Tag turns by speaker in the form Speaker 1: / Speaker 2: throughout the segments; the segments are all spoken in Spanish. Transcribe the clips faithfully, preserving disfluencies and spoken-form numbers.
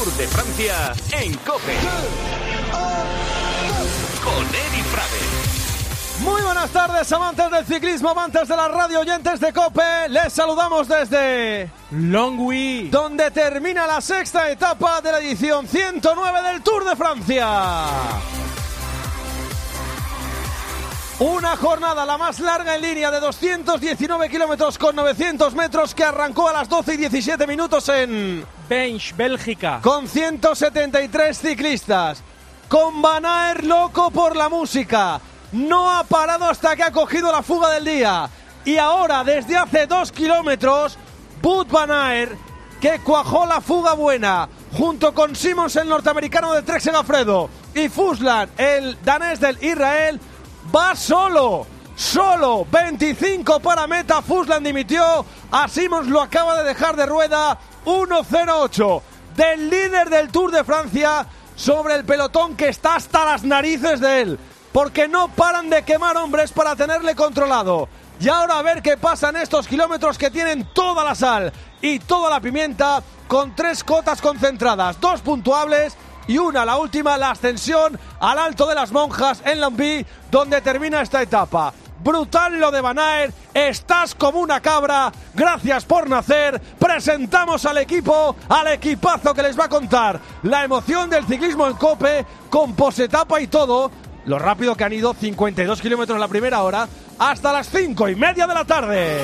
Speaker 1: Tour de Francia en COPE. Con Edi Frade.
Speaker 2: Muy buenas tardes, amantes del ciclismo, amantes de la radio, oyentes de COPE. Les saludamos desde
Speaker 3: Longwy,
Speaker 2: donde termina la sexta etapa de la edición ciento nueve del Tour de Francia. Una jornada la más larga en línea de doscientos diecinueve kilómetros con novecientos metros que arrancó a las doce y diecisiete minutos en
Speaker 3: Bench, Bélgica.
Speaker 2: Con ciento setenta y tres ciclistas, con Van Aert loco por la música. No ha parado hasta que ha cogido la fuga del día. Y ahora, desde hace dos kilómetros, Wout van Aert, que cuajó la fuga buena, junto con Simons, el norteamericano del Trek Segafredo, y Fuslan, el danés del Israel, va solo, solo, veinticinco para meta. Fuslan dimitió, a Simons lo acaba de dejar de rueda. Uno cero ocho del líder del Tour de Francia sobre el pelotón que está hasta las narices de él, porque no paran de quemar hombres para tenerle controlado. Y ahora a ver qué pasa en estos kilómetros que tienen toda la sal y toda la pimienta, con tres cotas concentradas, dos puntuables y una, la última, la ascensión al Alto de las Monjas en Longwy, donde termina esta etapa. Brutal lo de Van Aert, estás como una cabra, gracias por nacer. Presentamos al equipo, al equipazo que les va a contar la emoción del ciclismo en COPE, con posetapa y todo. Lo rápido que han ido, cincuenta y dos kilómetros la primera hora, hasta las cinco y media de la tarde.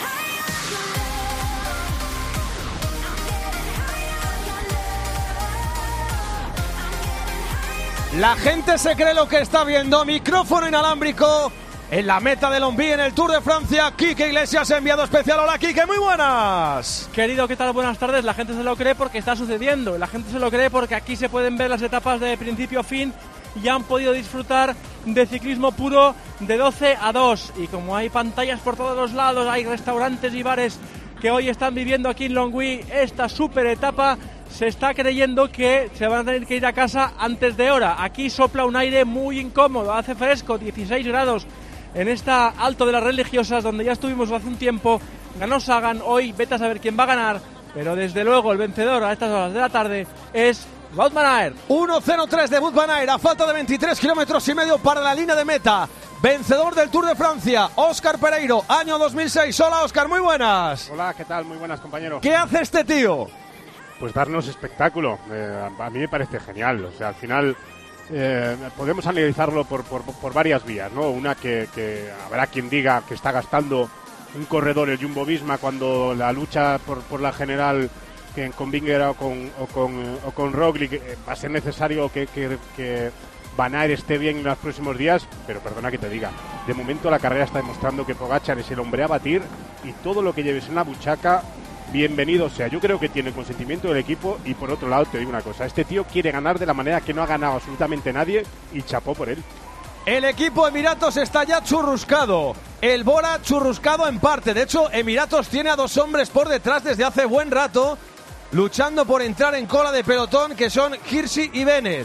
Speaker 2: La gente se cree lo que está viendo. Micrófono inalámbrico en la meta de Longwy en el Tour de Francia. Quique Iglesias, enviado especial. Hola, Quique, muy buenas.
Speaker 3: Querido, ¿qué tal? Buenas tardes. La gente se lo cree porque está sucediendo. La gente se lo cree porque aquí se pueden ver las etapas de principio a fin y han podido disfrutar de ciclismo puro de doce a dos. Y como hay pantallas por todos los lados, hay restaurantes y bares que hoy están viviendo aquí en Longwy esta super etapa, se está creyendo que se van a tener que ir a casa antes de hora. Aquí sopla un aire muy incómodo, hace fresco, dieciséis grados en esta Alto de las Religiosas, donde ya estuvimos hace un tiempo. Ganó Sagan, hoy vete a saber quién va a ganar, pero desde luego el vencedor a estas horas de la tarde es Wout van Aert.
Speaker 2: uno cero tres de Wout van Aert a falta de veintitrés kilómetros y medio para la línea de meta. Vencedor del Tour de Francia, Óscar Pereiro, año dos mil seis. Hola, Óscar, muy buenas.
Speaker 4: Hola, ¿qué tal? Muy buenas, compañero.
Speaker 2: ¿Qué hace este tío?
Speaker 4: Pues darnos espectáculo. Eh, a mí me parece genial. O sea, al final eh, podemos analizarlo por, por, por varias vías, ¿no? Una que, que habrá quien diga que está gastando un corredor el Jumbo-Visma cuando la lucha por, por la general que con Vingegaard o con, o con, o con Roglic eh, va a ser necesario que, que, que Van Aert esté bien en los próximos días, pero perdona que te diga, de momento la carrera está demostrando que Pogačar es el hombre a batir, y todo lo que lleves en la buchaca, bienvenido sea. Yo creo que tiene el consentimiento del equipo, y por otro lado te digo una cosa, este tío quiere ganar de la manera que no ha ganado absolutamente nadie, y chapó por él.
Speaker 2: El equipo Emiratos está ya churruscado, el Bora churruscado en parte. De hecho, Emiratos tiene a dos hombres por detrás desde hace buen rato, luchando por entrar en cola de pelotón, que son Hirschi y Bennett.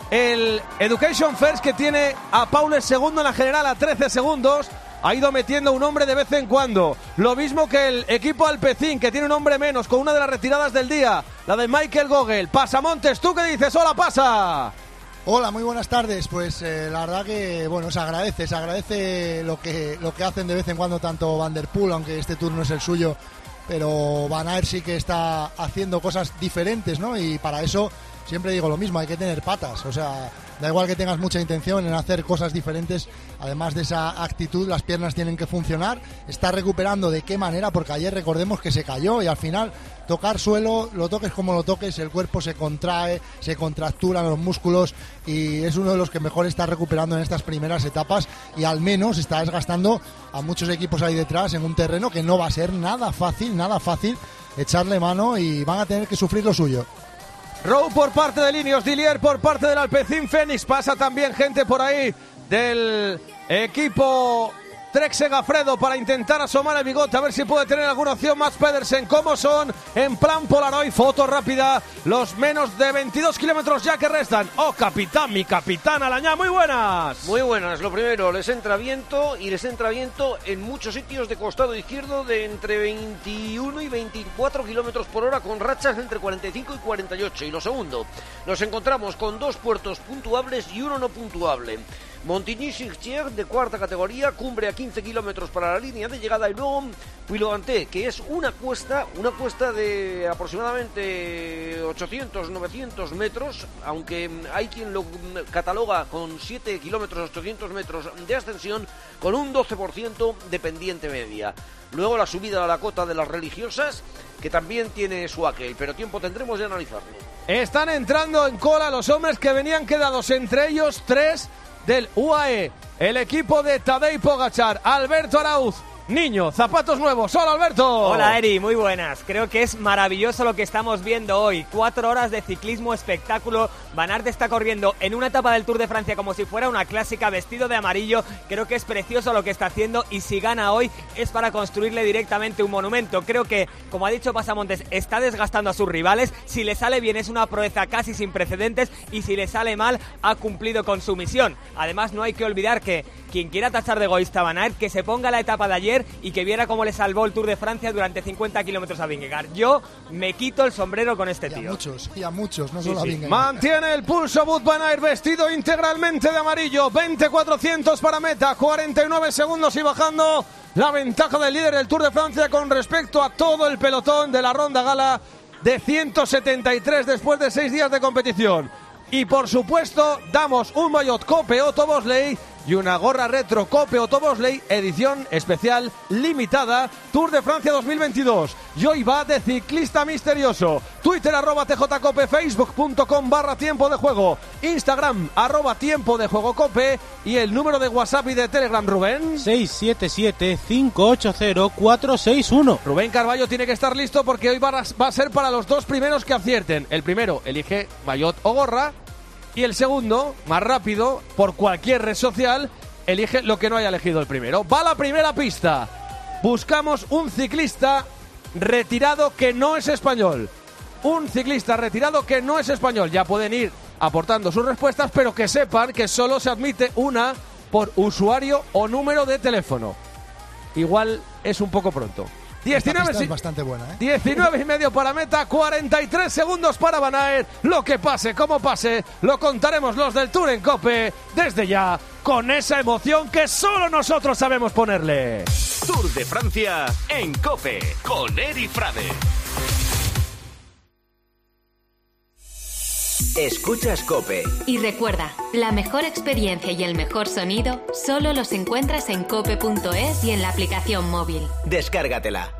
Speaker 2: El Education First, que tiene a Paules segundo en la general a trece segundos, ha ido metiendo un hombre de vez en cuando. Lo mismo que el equipo Alpecin, que tiene un hombre menos, con una de las retiradas del día, la de Michael Gogel. Pasamontes, ¿tú qué dices? ¡Hola, pasa!
Speaker 5: Hola, muy buenas tardes. Pues eh, la verdad que, bueno, se agradece, se agradece lo que, lo que hacen de vez en cuando tanto Van der Poel, aunque este turno es el suyo, pero Van Aert sí que está haciendo cosas diferentes, ¿no? Y para eso siempre digo lo mismo, hay que tener patas, o sea, da igual que tengas mucha intención en hacer cosas diferentes, además de esa actitud, las piernas tienen que funcionar. Está recuperando de qué manera, porque ayer recordemos que se cayó y al final tocar suelo, lo toques como lo toques, el cuerpo se contrae, se contracturan los músculos, y es uno de los que mejor está recuperando en estas primeras etapas, y al menos está desgastando a muchos equipos ahí detrás en un terreno que no va a ser nada fácil, nada fácil echarle mano, y van a tener que sufrir lo suyo.
Speaker 2: Rowe por parte de Ineos, Dillier por parte del Alpecin Fenix. Pasa también gente por ahí del equipo Trek Segafredo para intentar asomar el bigote, a ver si puede tener alguna opción más Pedersen. ¿Cómo son? En plan Polaroid, foto rápida, los menos de veintidós kilómetros ya que restan. ¡Oh, capitán, mi capitán Alañá! ¡Muy buenas!
Speaker 6: Muy buenas. Lo primero, les entra viento y les entra viento en muchos sitios de costado izquierdo de entre veintiuno y veinticuatro kilómetros por hora con rachas entre cuarenta y cinco y cuarenta y ocho. Y lo segundo, nos encontramos con dos puertos puntuables y uno no puntuable. Montigny-sur-Cher de cuarta categoría, cumbre a quince kilómetros para la línea de llegada, y luego Puy-Loganté, que es una cuesta, una cuesta de aproximadamente ochocientos novecientos metros, aunque hay quien lo cataloga con siete kilómetros ochocientos metros de ascensión, con un doce por ciento de pendiente media. Luego la subida a la cota de las religiosas, que también tiene su aquel, pero tiempo tendremos de analizarlo.
Speaker 2: Están entrando en cola los hombres que venían quedados, entre ellos tres del U A E, el equipo de Tadej Pogačar. Alberto Arauz, niño, zapatos nuevos. Hola, Alberto.
Speaker 7: Hola, Eri, muy buenas. Creo que es maravilloso lo que estamos viendo hoy. Cuatro horas de ciclismo espectáculo. Van Aert está corriendo en una etapa del Tour de Francia como si fuera una clásica, vestido de amarillo. Creo que es precioso lo que está haciendo, y si gana hoy es para construirle directamente un monumento. Creo que, como ha dicho Pasamontes, está desgastando a sus rivales. Si le sale bien es una proeza casi sin precedentes, y si le sale mal ha cumplido con su misión. Además, no hay que olvidar que quien quiera tachar de egoísta a Van Aert, que se ponga la etapa de ayer y que viera cómo le salvó el Tour de Francia durante cincuenta kilómetros a Vingegaard. Yo me quito el sombrero con este
Speaker 5: y
Speaker 7: tío.
Speaker 5: A muchos, y a muchos, no
Speaker 7: sí,
Speaker 5: solo
Speaker 7: sí.
Speaker 5: a Vingegaard.
Speaker 2: Mantiene el pulso Wout van Aert, vestido integralmente de amarillo. veinte cuatrocientos para meta, cuarenta y nueve segundos y bajando la ventaja del líder del Tour de Francia con respecto a todo el pelotón de la ronda gala de ciento setenta y tres después de seis días de competición. Y por supuesto damos un maillot Cope Otto Bosley y una gorra retro Cope Otto Bosley, edición especial limitada, Tour de Francia dos mil veintidós. Y hoy va de ciclista misterioso. Twitter arroba tjcope, facebook.com barra tiempo de juego, Instagram arroba tiempo de juego cope, y el número de WhatsApp y de Telegram, Rubén.
Speaker 8: seis siete siete, cinco ocho cero, cuatro seis uno.
Speaker 2: Rubén Carballo tiene que estar listo porque hoy va a, va a ser para los dos primeros que acierten. El primero elige maillot o gorra, y el segundo, más rápido, por cualquier red social, elige lo que no haya elegido el primero. Va la primera pista. Buscamos un ciclista retirado que no es español. Un ciclista retirado que no es español. Ya pueden ir aportando sus respuestas, pero que sepan que solo se admite una por usuario o número de teléfono. Igual es un poco pronto. diecinueve,
Speaker 5: es bastante buena, ¿eh?
Speaker 2: diecinueve y medio para meta, cuarenta y tres segundos para Van Aert. Lo que pase, como pase, lo contaremos los del Tour en Cope desde ya, con esa emoción que solo nosotros sabemos ponerle.
Speaker 1: Tour de Francia en Cope con Eri Frade.
Speaker 9: Escuchas Cope.
Speaker 10: Y recuerda, la mejor experiencia y el mejor sonido solo los encuentras en cope punto es y en la aplicación móvil.
Speaker 9: Descárgatela.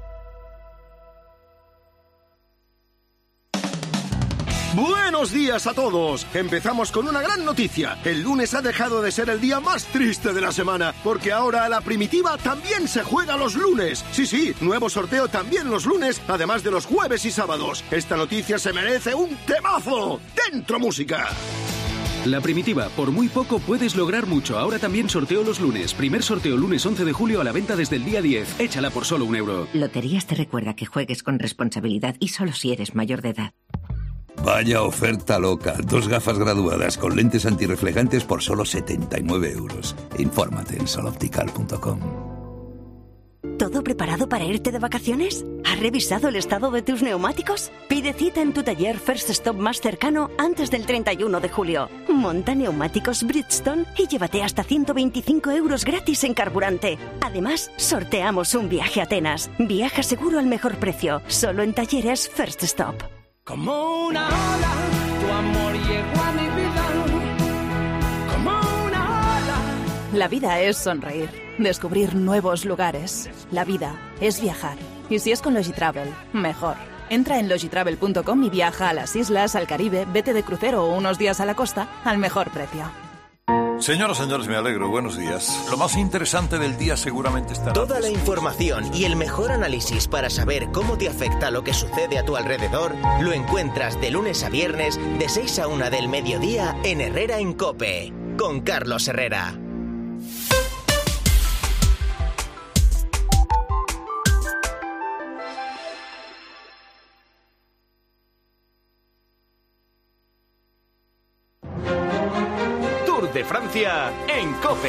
Speaker 11: Buenos días a todos. Empezamos con una gran noticia. El lunes ha dejado de ser el día más triste de la semana, porque ahora a la Primitiva también se juega los lunes. Sí, sí, nuevo sorteo también los lunes, además de los jueves y sábados. Esta noticia se merece un temazo. ¡Dentro música!
Speaker 12: La Primitiva, por muy poco puedes lograr mucho. Ahora también sorteo los lunes. Primer sorteo lunes once de julio a la venta desde el día diez. Échala por solo un euro.
Speaker 13: Loterías te recuerda que juegues con responsabilidad y solo si eres mayor de edad.
Speaker 14: Vaya oferta loca. Dos gafas graduadas con lentes antirreflejantes por solo setenta y nueve euros. Infórmate en sol optical punto com.
Speaker 13: ¿Todo preparado para irte de vacaciones? ¿Has revisado el estado de tus neumáticos? Pide cita en tu taller First Stop más cercano antes del treinta y uno de julio. Monta neumáticos Bridgestone y llévate hasta ciento veinticinco euros gratis en carburante. Además, sorteamos un viaje a Atenas. Viaja seguro al mejor precio. Solo en talleres First Stop.
Speaker 15: Como una ola, tu amor llegó a mi vida. Como una ola.
Speaker 16: La vida es sonreír, descubrir nuevos lugares. La vida es viajar. Y si es con Logitravel, mejor. Entra en logitravel punto com y viaja a las islas, al Caribe, vete de crucero o unos días a la costa al mejor precio.
Speaker 17: Señoras, señores, me alegro. Buenos días. Lo más interesante del día seguramente estará...
Speaker 9: Toda la información y el mejor análisis para saber cómo te afecta lo que sucede a tu alrededor lo encuentras de lunes a viernes de seis a una del mediodía en Herrera en Cope, con Carlos Herrera.
Speaker 1: Tour de Francia en COPE.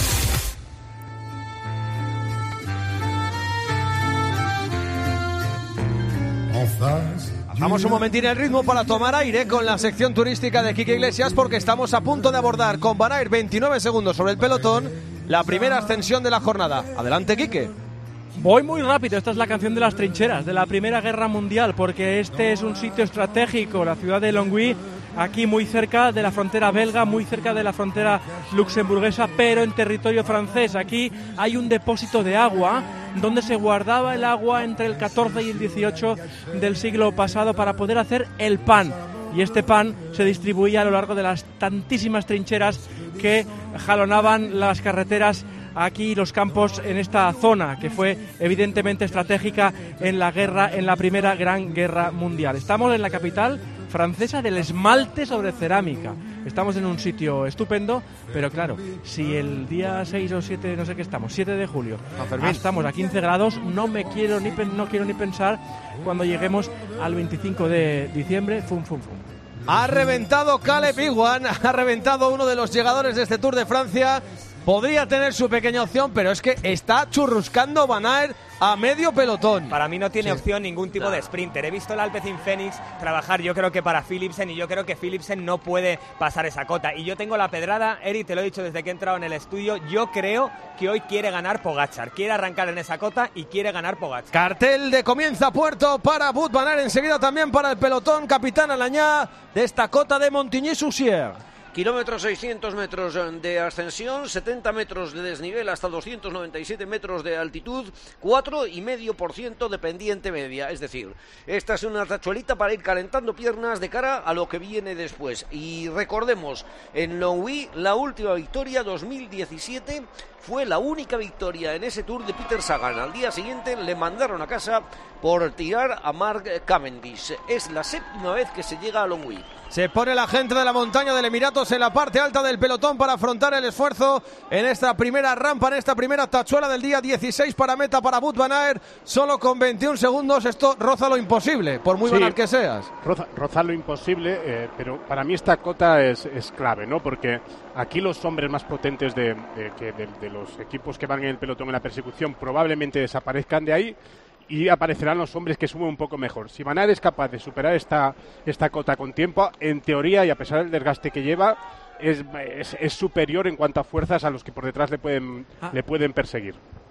Speaker 2: Bajamos un momentín el ritmo para tomar aire con la sección turística de Quique Iglesias, porque estamos a punto de abordar con Van Aert veintinueve segundos sobre el pelotón la primera ascensión de la jornada. Adelante, Quique.
Speaker 3: Voy muy rápido, esta es la canción de las trincheras de la Primera Guerra Mundial, porque este es un sitio estratégico, la ciudad de Longwy, aquí muy cerca de la frontera belga, muy cerca de la frontera luxemburguesa, pero en territorio francés. Aquí hay un depósito de agua donde se guardaba el agua entre el catorce y el dieciocho del siglo pasado para poder hacer el pan. Y este pan se distribuía a lo largo de las tantísimas trincheras que jalonaban las carreteras aquí, los campos en esta zona, que fue evidentemente estratégica en la guerra, en la Primera Gran Guerra Mundial. Estamos en la capital francesa del esmalte sobre cerámica. Estamos en un sitio estupendo, pero claro, si el día seis o siete, no sé qué estamos, siete de julio, estamos a quince grados, no me quiero ni no quiero ni pensar cuando lleguemos al veinticinco de diciembre, fum fum fum.
Speaker 2: Ha reventado Caleb Ewan, ha reventado uno de los llegadores de este Tour de Francia. Podría tener su pequeña opción, pero es que está churruscando Van Aert a medio pelotón.
Speaker 7: Para mí no tiene
Speaker 2: sí.
Speaker 7: opción ningún tipo de sprinter. He visto el Alpecin Fenix trabajar, yo creo que para Philipsen, y yo creo que Philipsen no puede pasar esa cota. Y yo tengo la pedrada, Eri, te lo he dicho desde que he entrado en el estudio, yo creo que hoy quiere ganar Pogačar. Quiere arrancar en esa cota y quiere ganar Pogačar.
Speaker 2: Cartel de comienza puerto para Wout van Aert, enseguida también para el pelotón Capitán Alañá de esta cota de Montigny-Soucier.
Speaker 6: Kilómetros seiscientos metros de ascensión, setenta metros de desnivel hasta doscientos noventa y siete metros de altitud, cuatro coma cinco por ciento de pendiente media. Es decir, esta es una tachuelita para ir calentando piernas de cara a lo que viene después. Y recordemos, en Longwy la última victoria, dos mil diecisiete, fue la única victoria en ese Tour de Peter Sagan. Al día siguiente le mandaron a casa por tirar a Mark Cavendish. Es la séptima vez que se llega a Longwy.
Speaker 2: Se pone la gente de la montaña del Emiratos en la parte alta del pelotón para afrontar el esfuerzo en esta primera rampa, en esta primera tachuela del día. Dieciséis para meta para Wout van Aert, solo con veintiún segundos. Esto roza lo imposible, por muy
Speaker 4: sí,
Speaker 2: Van Aert que seas.
Speaker 4: Roza, roza lo imposible, eh, pero para mí esta cota es, es clave, ¿no? Porque aquí los hombres más potentes de, de, de, de, de los equipos que van en el pelotón en la persecución probablemente desaparezcan de ahí, y aparecerán los hombres que suben un poco mejor. Si Van Aert es capaz de superar esta, esta cota con tiempo, en teoría, y a pesar del desgaste que lleva, es, es, es superior en cuanto a fuerzas a los que por detrás le pueden, ah. le pueden perseguir.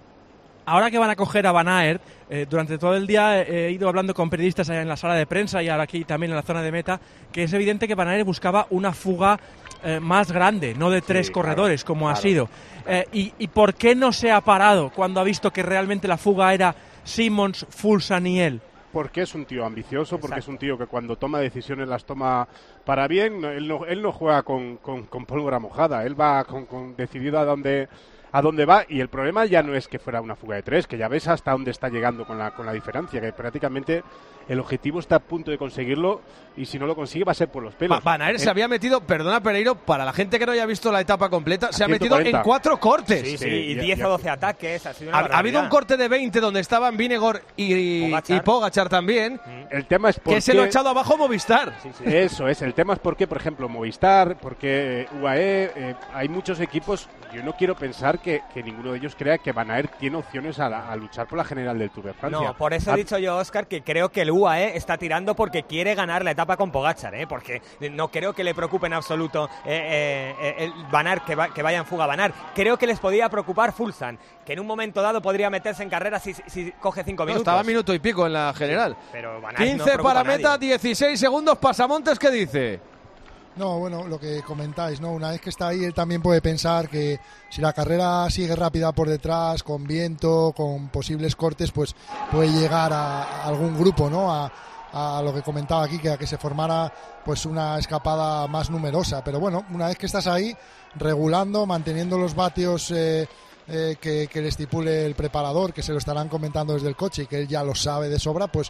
Speaker 3: Ahora que van a coger a Van Aert, eh, durante todo el día he ido hablando con periodistas allá en la sala de prensa y ahora aquí también en la zona de meta, que es evidente que Van Aert buscaba una fuga eh, más grande, no de tres sí, corredores, claro, como claro. ha sido. Eh, y, ¿Y por qué no se ha parado cuando ha visto que realmente la fuga era Simmons, Fulsan y él?
Speaker 4: Porque es un tío ambicioso, porque Exacto. es un tío que cuando toma decisiones las toma para bien. Él no, él no juega con, con, con pólvora mojada, él va con, con decidido a dónde, a dónde va, y el problema ya no es que fuera una fuga de tres, que ya ves hasta dónde está llegando con la, con la diferencia, que prácticamente el objetivo está a punto de conseguirlo, y si no lo consigue va a ser por los pelos.
Speaker 2: Van Aert se había metido, perdona Pereiro, para la gente que no haya visto la etapa completa, se ha metido en cuatro cortes.
Speaker 7: Sí, sí, y diez o doce ataques. Ha, sido una
Speaker 2: ha, ha habido un corte de veinte donde estaban Vingegaard y Pogačar, y Pogačar también.
Speaker 4: El tema es por
Speaker 2: que se lo ha echado abajo Movistar.
Speaker 4: Sí, sí. Eso es, el tema es porque, por ejemplo, Movistar, porque U A E, eh, hay muchos equipos. Yo no quiero pensar que, que ninguno de ellos crea que Van Aert tiene opciones a, la, a luchar por la general del Tour de Francia.
Speaker 7: No, por eso he dicho yo, Óscar, que creo que el U A E está tirando porque quiere ganar la etapa con Pogačar, ¿eh? Porque no creo que le preocupe en absoluto eh, eh, el Van Aert, que, va, que vaya en fuga Van Aert. Creo que les podía preocupar Fulsan, que en un momento dado podría meterse en carrera si, si coge cinco
Speaker 2: no,
Speaker 7: minutos.
Speaker 2: Estaba minuto y pico en la general.
Speaker 7: Sí, pero Van Aert
Speaker 2: quince
Speaker 7: no
Speaker 2: para meta, dieciséis segundos. Pasamontes, ¿qué dice?
Speaker 5: No, bueno, lo que comentáis, ¿no? Una vez que está ahí, él también puede pensar que si la carrera sigue rápida por detrás, con viento, con posibles cortes, pues puede llegar a, a algún grupo, ¿no? A, a lo que comentaba aquí, que a que se formara pues una escapada más numerosa. Pero bueno, una vez que estás ahí, regulando, manteniendo los vatios eh, eh, que, que le estipule el preparador, que se lo estarán comentando desde el coche y que él ya lo sabe de sobra, pues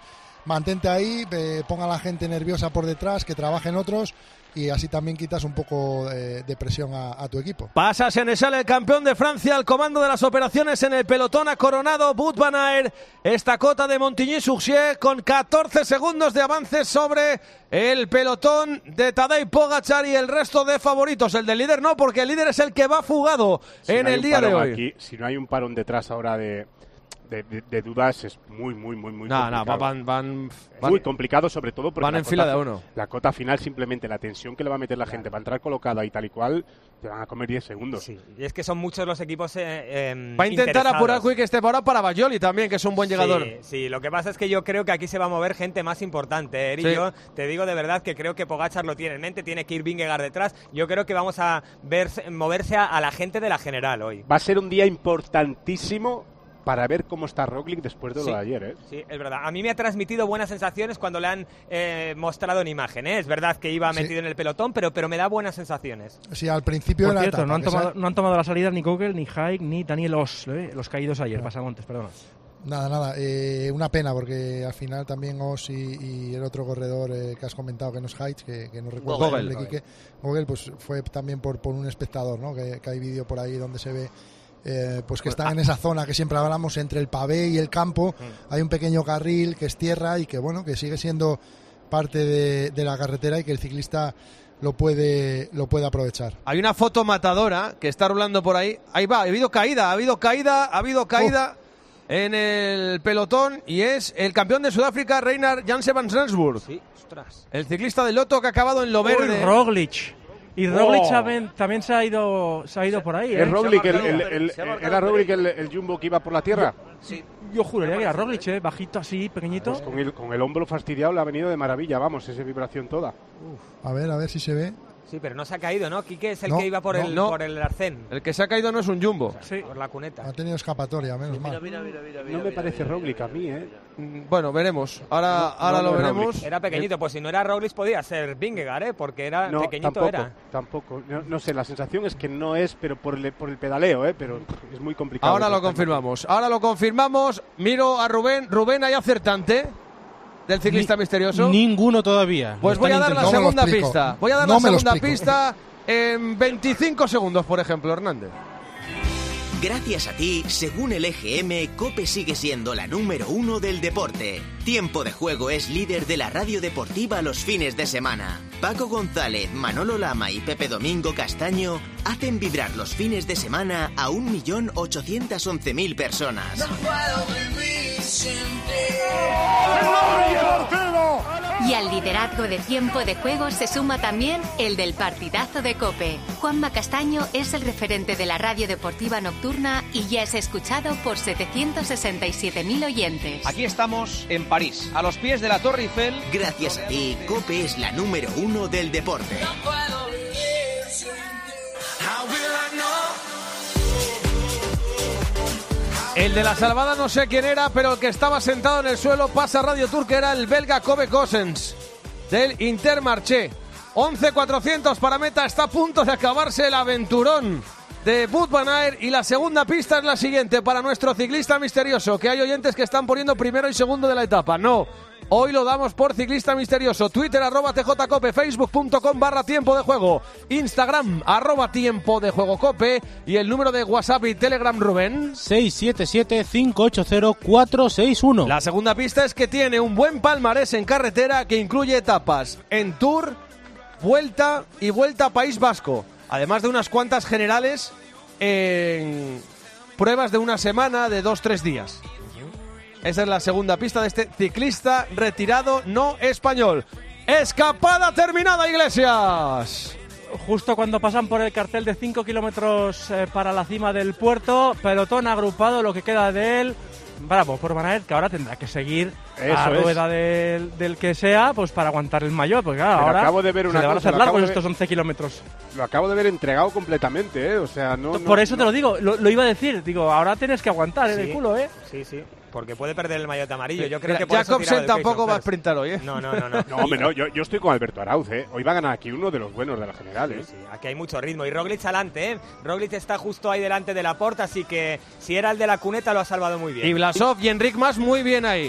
Speaker 5: mantente ahí, eh, ponga a la gente nerviosa por detrás, que trabajen otros y así también quitas un poco de, de presión a, a tu equipo.
Speaker 2: Pasa Seneschal, el campeón de Francia, al comando de las operaciones en el pelotón, ha coronado Wout van Aert esta cota de Montigny-Suchier con catorce segundos de avance sobre el pelotón de Tadej Pogačar y el resto de favoritos. El del líder no, porque el líder es el que va fugado
Speaker 4: si
Speaker 2: en
Speaker 4: no
Speaker 2: el día de hoy.
Speaker 4: Aquí, si no hay un parón detrás ahora de... De, de, de dudas es muy, muy, muy, muy
Speaker 2: no,
Speaker 4: complicado.
Speaker 2: No, van, van, van,
Speaker 4: muy complicado, sobre todo porque
Speaker 2: van en
Speaker 4: la
Speaker 2: fila
Speaker 4: cota,
Speaker 2: de uno.
Speaker 4: La cota final, simplemente la tensión que le va a meter la gente para entrar colocada y tal y cual, te van a comer diez segundos.
Speaker 7: Sí, y es que son muchos los equipos eh, eh,
Speaker 2: Va a intentar apurar Quick Step ahora para Bajoli también, que es un buen llegador.
Speaker 7: Sí, sí, lo que pasa es que yo creo que aquí se va a mover gente más importante, ¿eh?
Speaker 2: Sí.
Speaker 7: Y yo te digo de verdad que creo que Pogačar lo tiene en mente, tiene que ir Vingegaard detrás. Yo creo que vamos a ver moverse a, a la gente de la general hoy.
Speaker 4: Va a ser un día importantísimo para ver cómo está Roglic después de lo
Speaker 7: sí,
Speaker 4: de ayer, ¿eh?
Speaker 7: Sí, es verdad. A mí me ha transmitido buenas sensaciones cuando le han eh, mostrado en imagen, ¿eh? Es verdad que iba metido sí. en el pelotón, pero, pero me da buenas sensaciones.
Speaker 5: Sí, al principio
Speaker 3: Por
Speaker 5: de la
Speaker 3: cierto,
Speaker 5: etapa,
Speaker 3: no, han tomado,
Speaker 5: sea...
Speaker 3: no han tomado la salida ni Google, ni Haig, ni Daniel Oss, ¿eh? Los caídos ayer, no. Pasamontes, perdona.
Speaker 5: Nada, nada, eh, una pena porque al final también Oss y, y el otro corredor eh, que has comentado que no es Haig, que, que no recuerdo
Speaker 2: Google,
Speaker 5: el nombre, Quique, Google, pues fue también por, por un espectador, ¿no? Que, que hay vídeo por ahí donde se ve Eh, pues que están en esa zona que siempre hablamos entre el pavé y el campo. Hay un pequeño carril que es tierra y que bueno, que sigue siendo parte de, de la carretera y que el ciclista lo puede lo puede aprovechar.
Speaker 2: Hay una foto matadora que está rulando por ahí. Ahí va, ha habido caída, ha habido caída, ha habido caída oh. en el pelotón y es el campeón de Sudáfrica, Reinhard Janse van Rensburg.
Speaker 7: Sí, ostras.
Speaker 2: El ciclista del Lotto que ha acabado en lo verde.
Speaker 3: Uy, Roglic. Y Roglic
Speaker 4: oh.
Speaker 3: también, también se ha ido se ha ido por ahí. ¿eh?
Speaker 4: ¿Es Roglic el, el, el, el, ¿Era Roglic el, el jumbo que iba por la tierra?
Speaker 3: Sí. Yo juraría que era Roglic, ¿eh? Bajito así, pequeñito.
Speaker 4: Pues con el, con el hombro fastidiado le ha venido de maravilla, vamos, esa vibración toda.
Speaker 5: Uf. A ver, a ver si se ve.
Speaker 7: Sí, pero no se ha caído, ¿no? Quique es el
Speaker 5: no,
Speaker 7: que iba por,
Speaker 5: no,
Speaker 7: el,
Speaker 2: no.
Speaker 7: por el arcén.
Speaker 2: El que se ha caído no es un jumbo.
Speaker 7: Sí. Por la cuneta.
Speaker 5: Ha tenido escapatoria, menos
Speaker 6: mira,
Speaker 5: mal.
Speaker 6: Mira, mira, mira, mira,
Speaker 4: no me
Speaker 6: mira,
Speaker 4: parece
Speaker 6: mira,
Speaker 4: Roglic
Speaker 6: mira,
Speaker 4: a mí, ¿eh?
Speaker 2: Bueno, veremos. Ahora,
Speaker 4: no,
Speaker 2: ahora
Speaker 4: no,
Speaker 2: lo
Speaker 4: no
Speaker 2: veremos.
Speaker 7: Era pequeñito, pues si no era Roglic podía ser Vingegaard, ¿eh? Porque era
Speaker 4: no,
Speaker 7: pequeñito
Speaker 4: tampoco,
Speaker 7: era.
Speaker 4: Tampoco, no, no sé, la sensación es que no es, pero por el, por el pedaleo, ¿eh? Pero es muy complicado.
Speaker 2: Ahora lo confirmamos, ahora lo confirmamos. Miro a Rubén. Rubén, ¿hay acertante del ciclista
Speaker 8: Ni,
Speaker 2: misterioso?
Speaker 8: Ninguno todavía.
Speaker 2: Pues voy a dar la
Speaker 5: no
Speaker 2: segunda pista. Voy a dar
Speaker 5: no
Speaker 2: la
Speaker 5: me
Speaker 2: segunda pista en veinticinco segundos, por ejemplo, Hernández.
Speaker 9: Gracias a ti, según el E G M, COPE sigue siendo la número uno del deporte. Tiempo de Juego es líder de la radio deportiva los fines de semana. Paco González, Manolo Lama y Pepe Domingo Castaño hacen vibrar los fines de semana a un millón ochocientos once mil personas.
Speaker 15: No puedo vivir sin ti.
Speaker 10: Y al liderazgo de Tiempo de Juego se suma también el del partidazo de COPE. Juanma Castaño es el referente de la radio deportiva nocturna y ya es escuchado por setecientos sesenta y siete mil oyentes.
Speaker 18: Aquí estamos en París, a los pies de la Torre Eiffel.
Speaker 9: Gracias a ti, COPE es la número uno del deporte.
Speaker 15: No puedo vivir sin ti. How will I know?
Speaker 2: El de la salvada no sé quién era, pero el que estaba sentado en el suelo pasa Radio Tour, que era el belga Kobe Goossens del Intermarché. once cuatrocientos para meta, está a punto de acabarse el aventurón de Wout van Aert y la segunda pista es la siguiente para nuestro ciclista misterioso, que hay oyentes que están poniendo primero y segundo de la etapa. No, hoy lo damos por ciclista misterioso. Twitter arroba tjcope, facebook.com barra tiempo de juego, Instagram arroba tiempo de juego cope y el número de WhatsApp y Telegram, Rubén.
Speaker 8: seis siete siete, cinco ocho cero, cuatro seis uno.
Speaker 2: La segunda pista es que tiene un buen palmarés en carretera que incluye etapas en Tour, Vuelta y Vuelta a País Vasco. Además de unas cuantas generales en pruebas de una semana, de dos, tres días. Esa es la segunda pista de este ciclista retirado no español. ¡Escapada terminada, Iglesias!
Speaker 3: Justo cuando pasan por el cartel de cinco kilómetros eh, para la cima del puerto, pelotón agrupado, lo que queda de él. Bravo por Van Aert, que ahora tendrá que seguir
Speaker 4: Eso
Speaker 3: a
Speaker 4: es.
Speaker 3: rueda del, del que sea, pues para aguantar el maillot, porque claro,
Speaker 4: Pero
Speaker 3: ahora
Speaker 4: acabo de ver una
Speaker 3: se le van a
Speaker 4: cosa,
Speaker 3: hacer
Speaker 4: lo acabo
Speaker 3: largos
Speaker 4: de
Speaker 3: estos
Speaker 4: ver-
Speaker 3: once kilómetros.
Speaker 4: Lo acabo de ver entregado completamente, ¿eh? O sea, no...
Speaker 3: Por
Speaker 4: no-
Speaker 3: eso te lo digo, lo, lo iba a decir, digo, ahora tienes que aguantar en
Speaker 7: Sí.
Speaker 3: el culo, ¿eh?
Speaker 7: Sí, sí. Porque puede perder el maillot amarillo. Yo creo
Speaker 2: Mira,
Speaker 7: que por eso tiraba
Speaker 2: Jacobsen
Speaker 7: del
Speaker 2: tampoco
Speaker 7: Jason
Speaker 2: va a
Speaker 7: First.
Speaker 2: sprintar hoy, ¿eh?
Speaker 7: No, no, no. no.
Speaker 4: No, hombre, no, yo, yo estoy con Alberto Arauz, ¿eh? Hoy va a ganar aquí uno de los buenos de la general, ¿eh?
Speaker 7: Sí, sí, aquí hay mucho ritmo. Y Roglic adelante, ¿eh? Roglic está justo ahí delante de Laporte, así que si era el de la cuneta lo ha salvado muy bien.
Speaker 2: Y Blasov y Enric Mas muy bien ahí.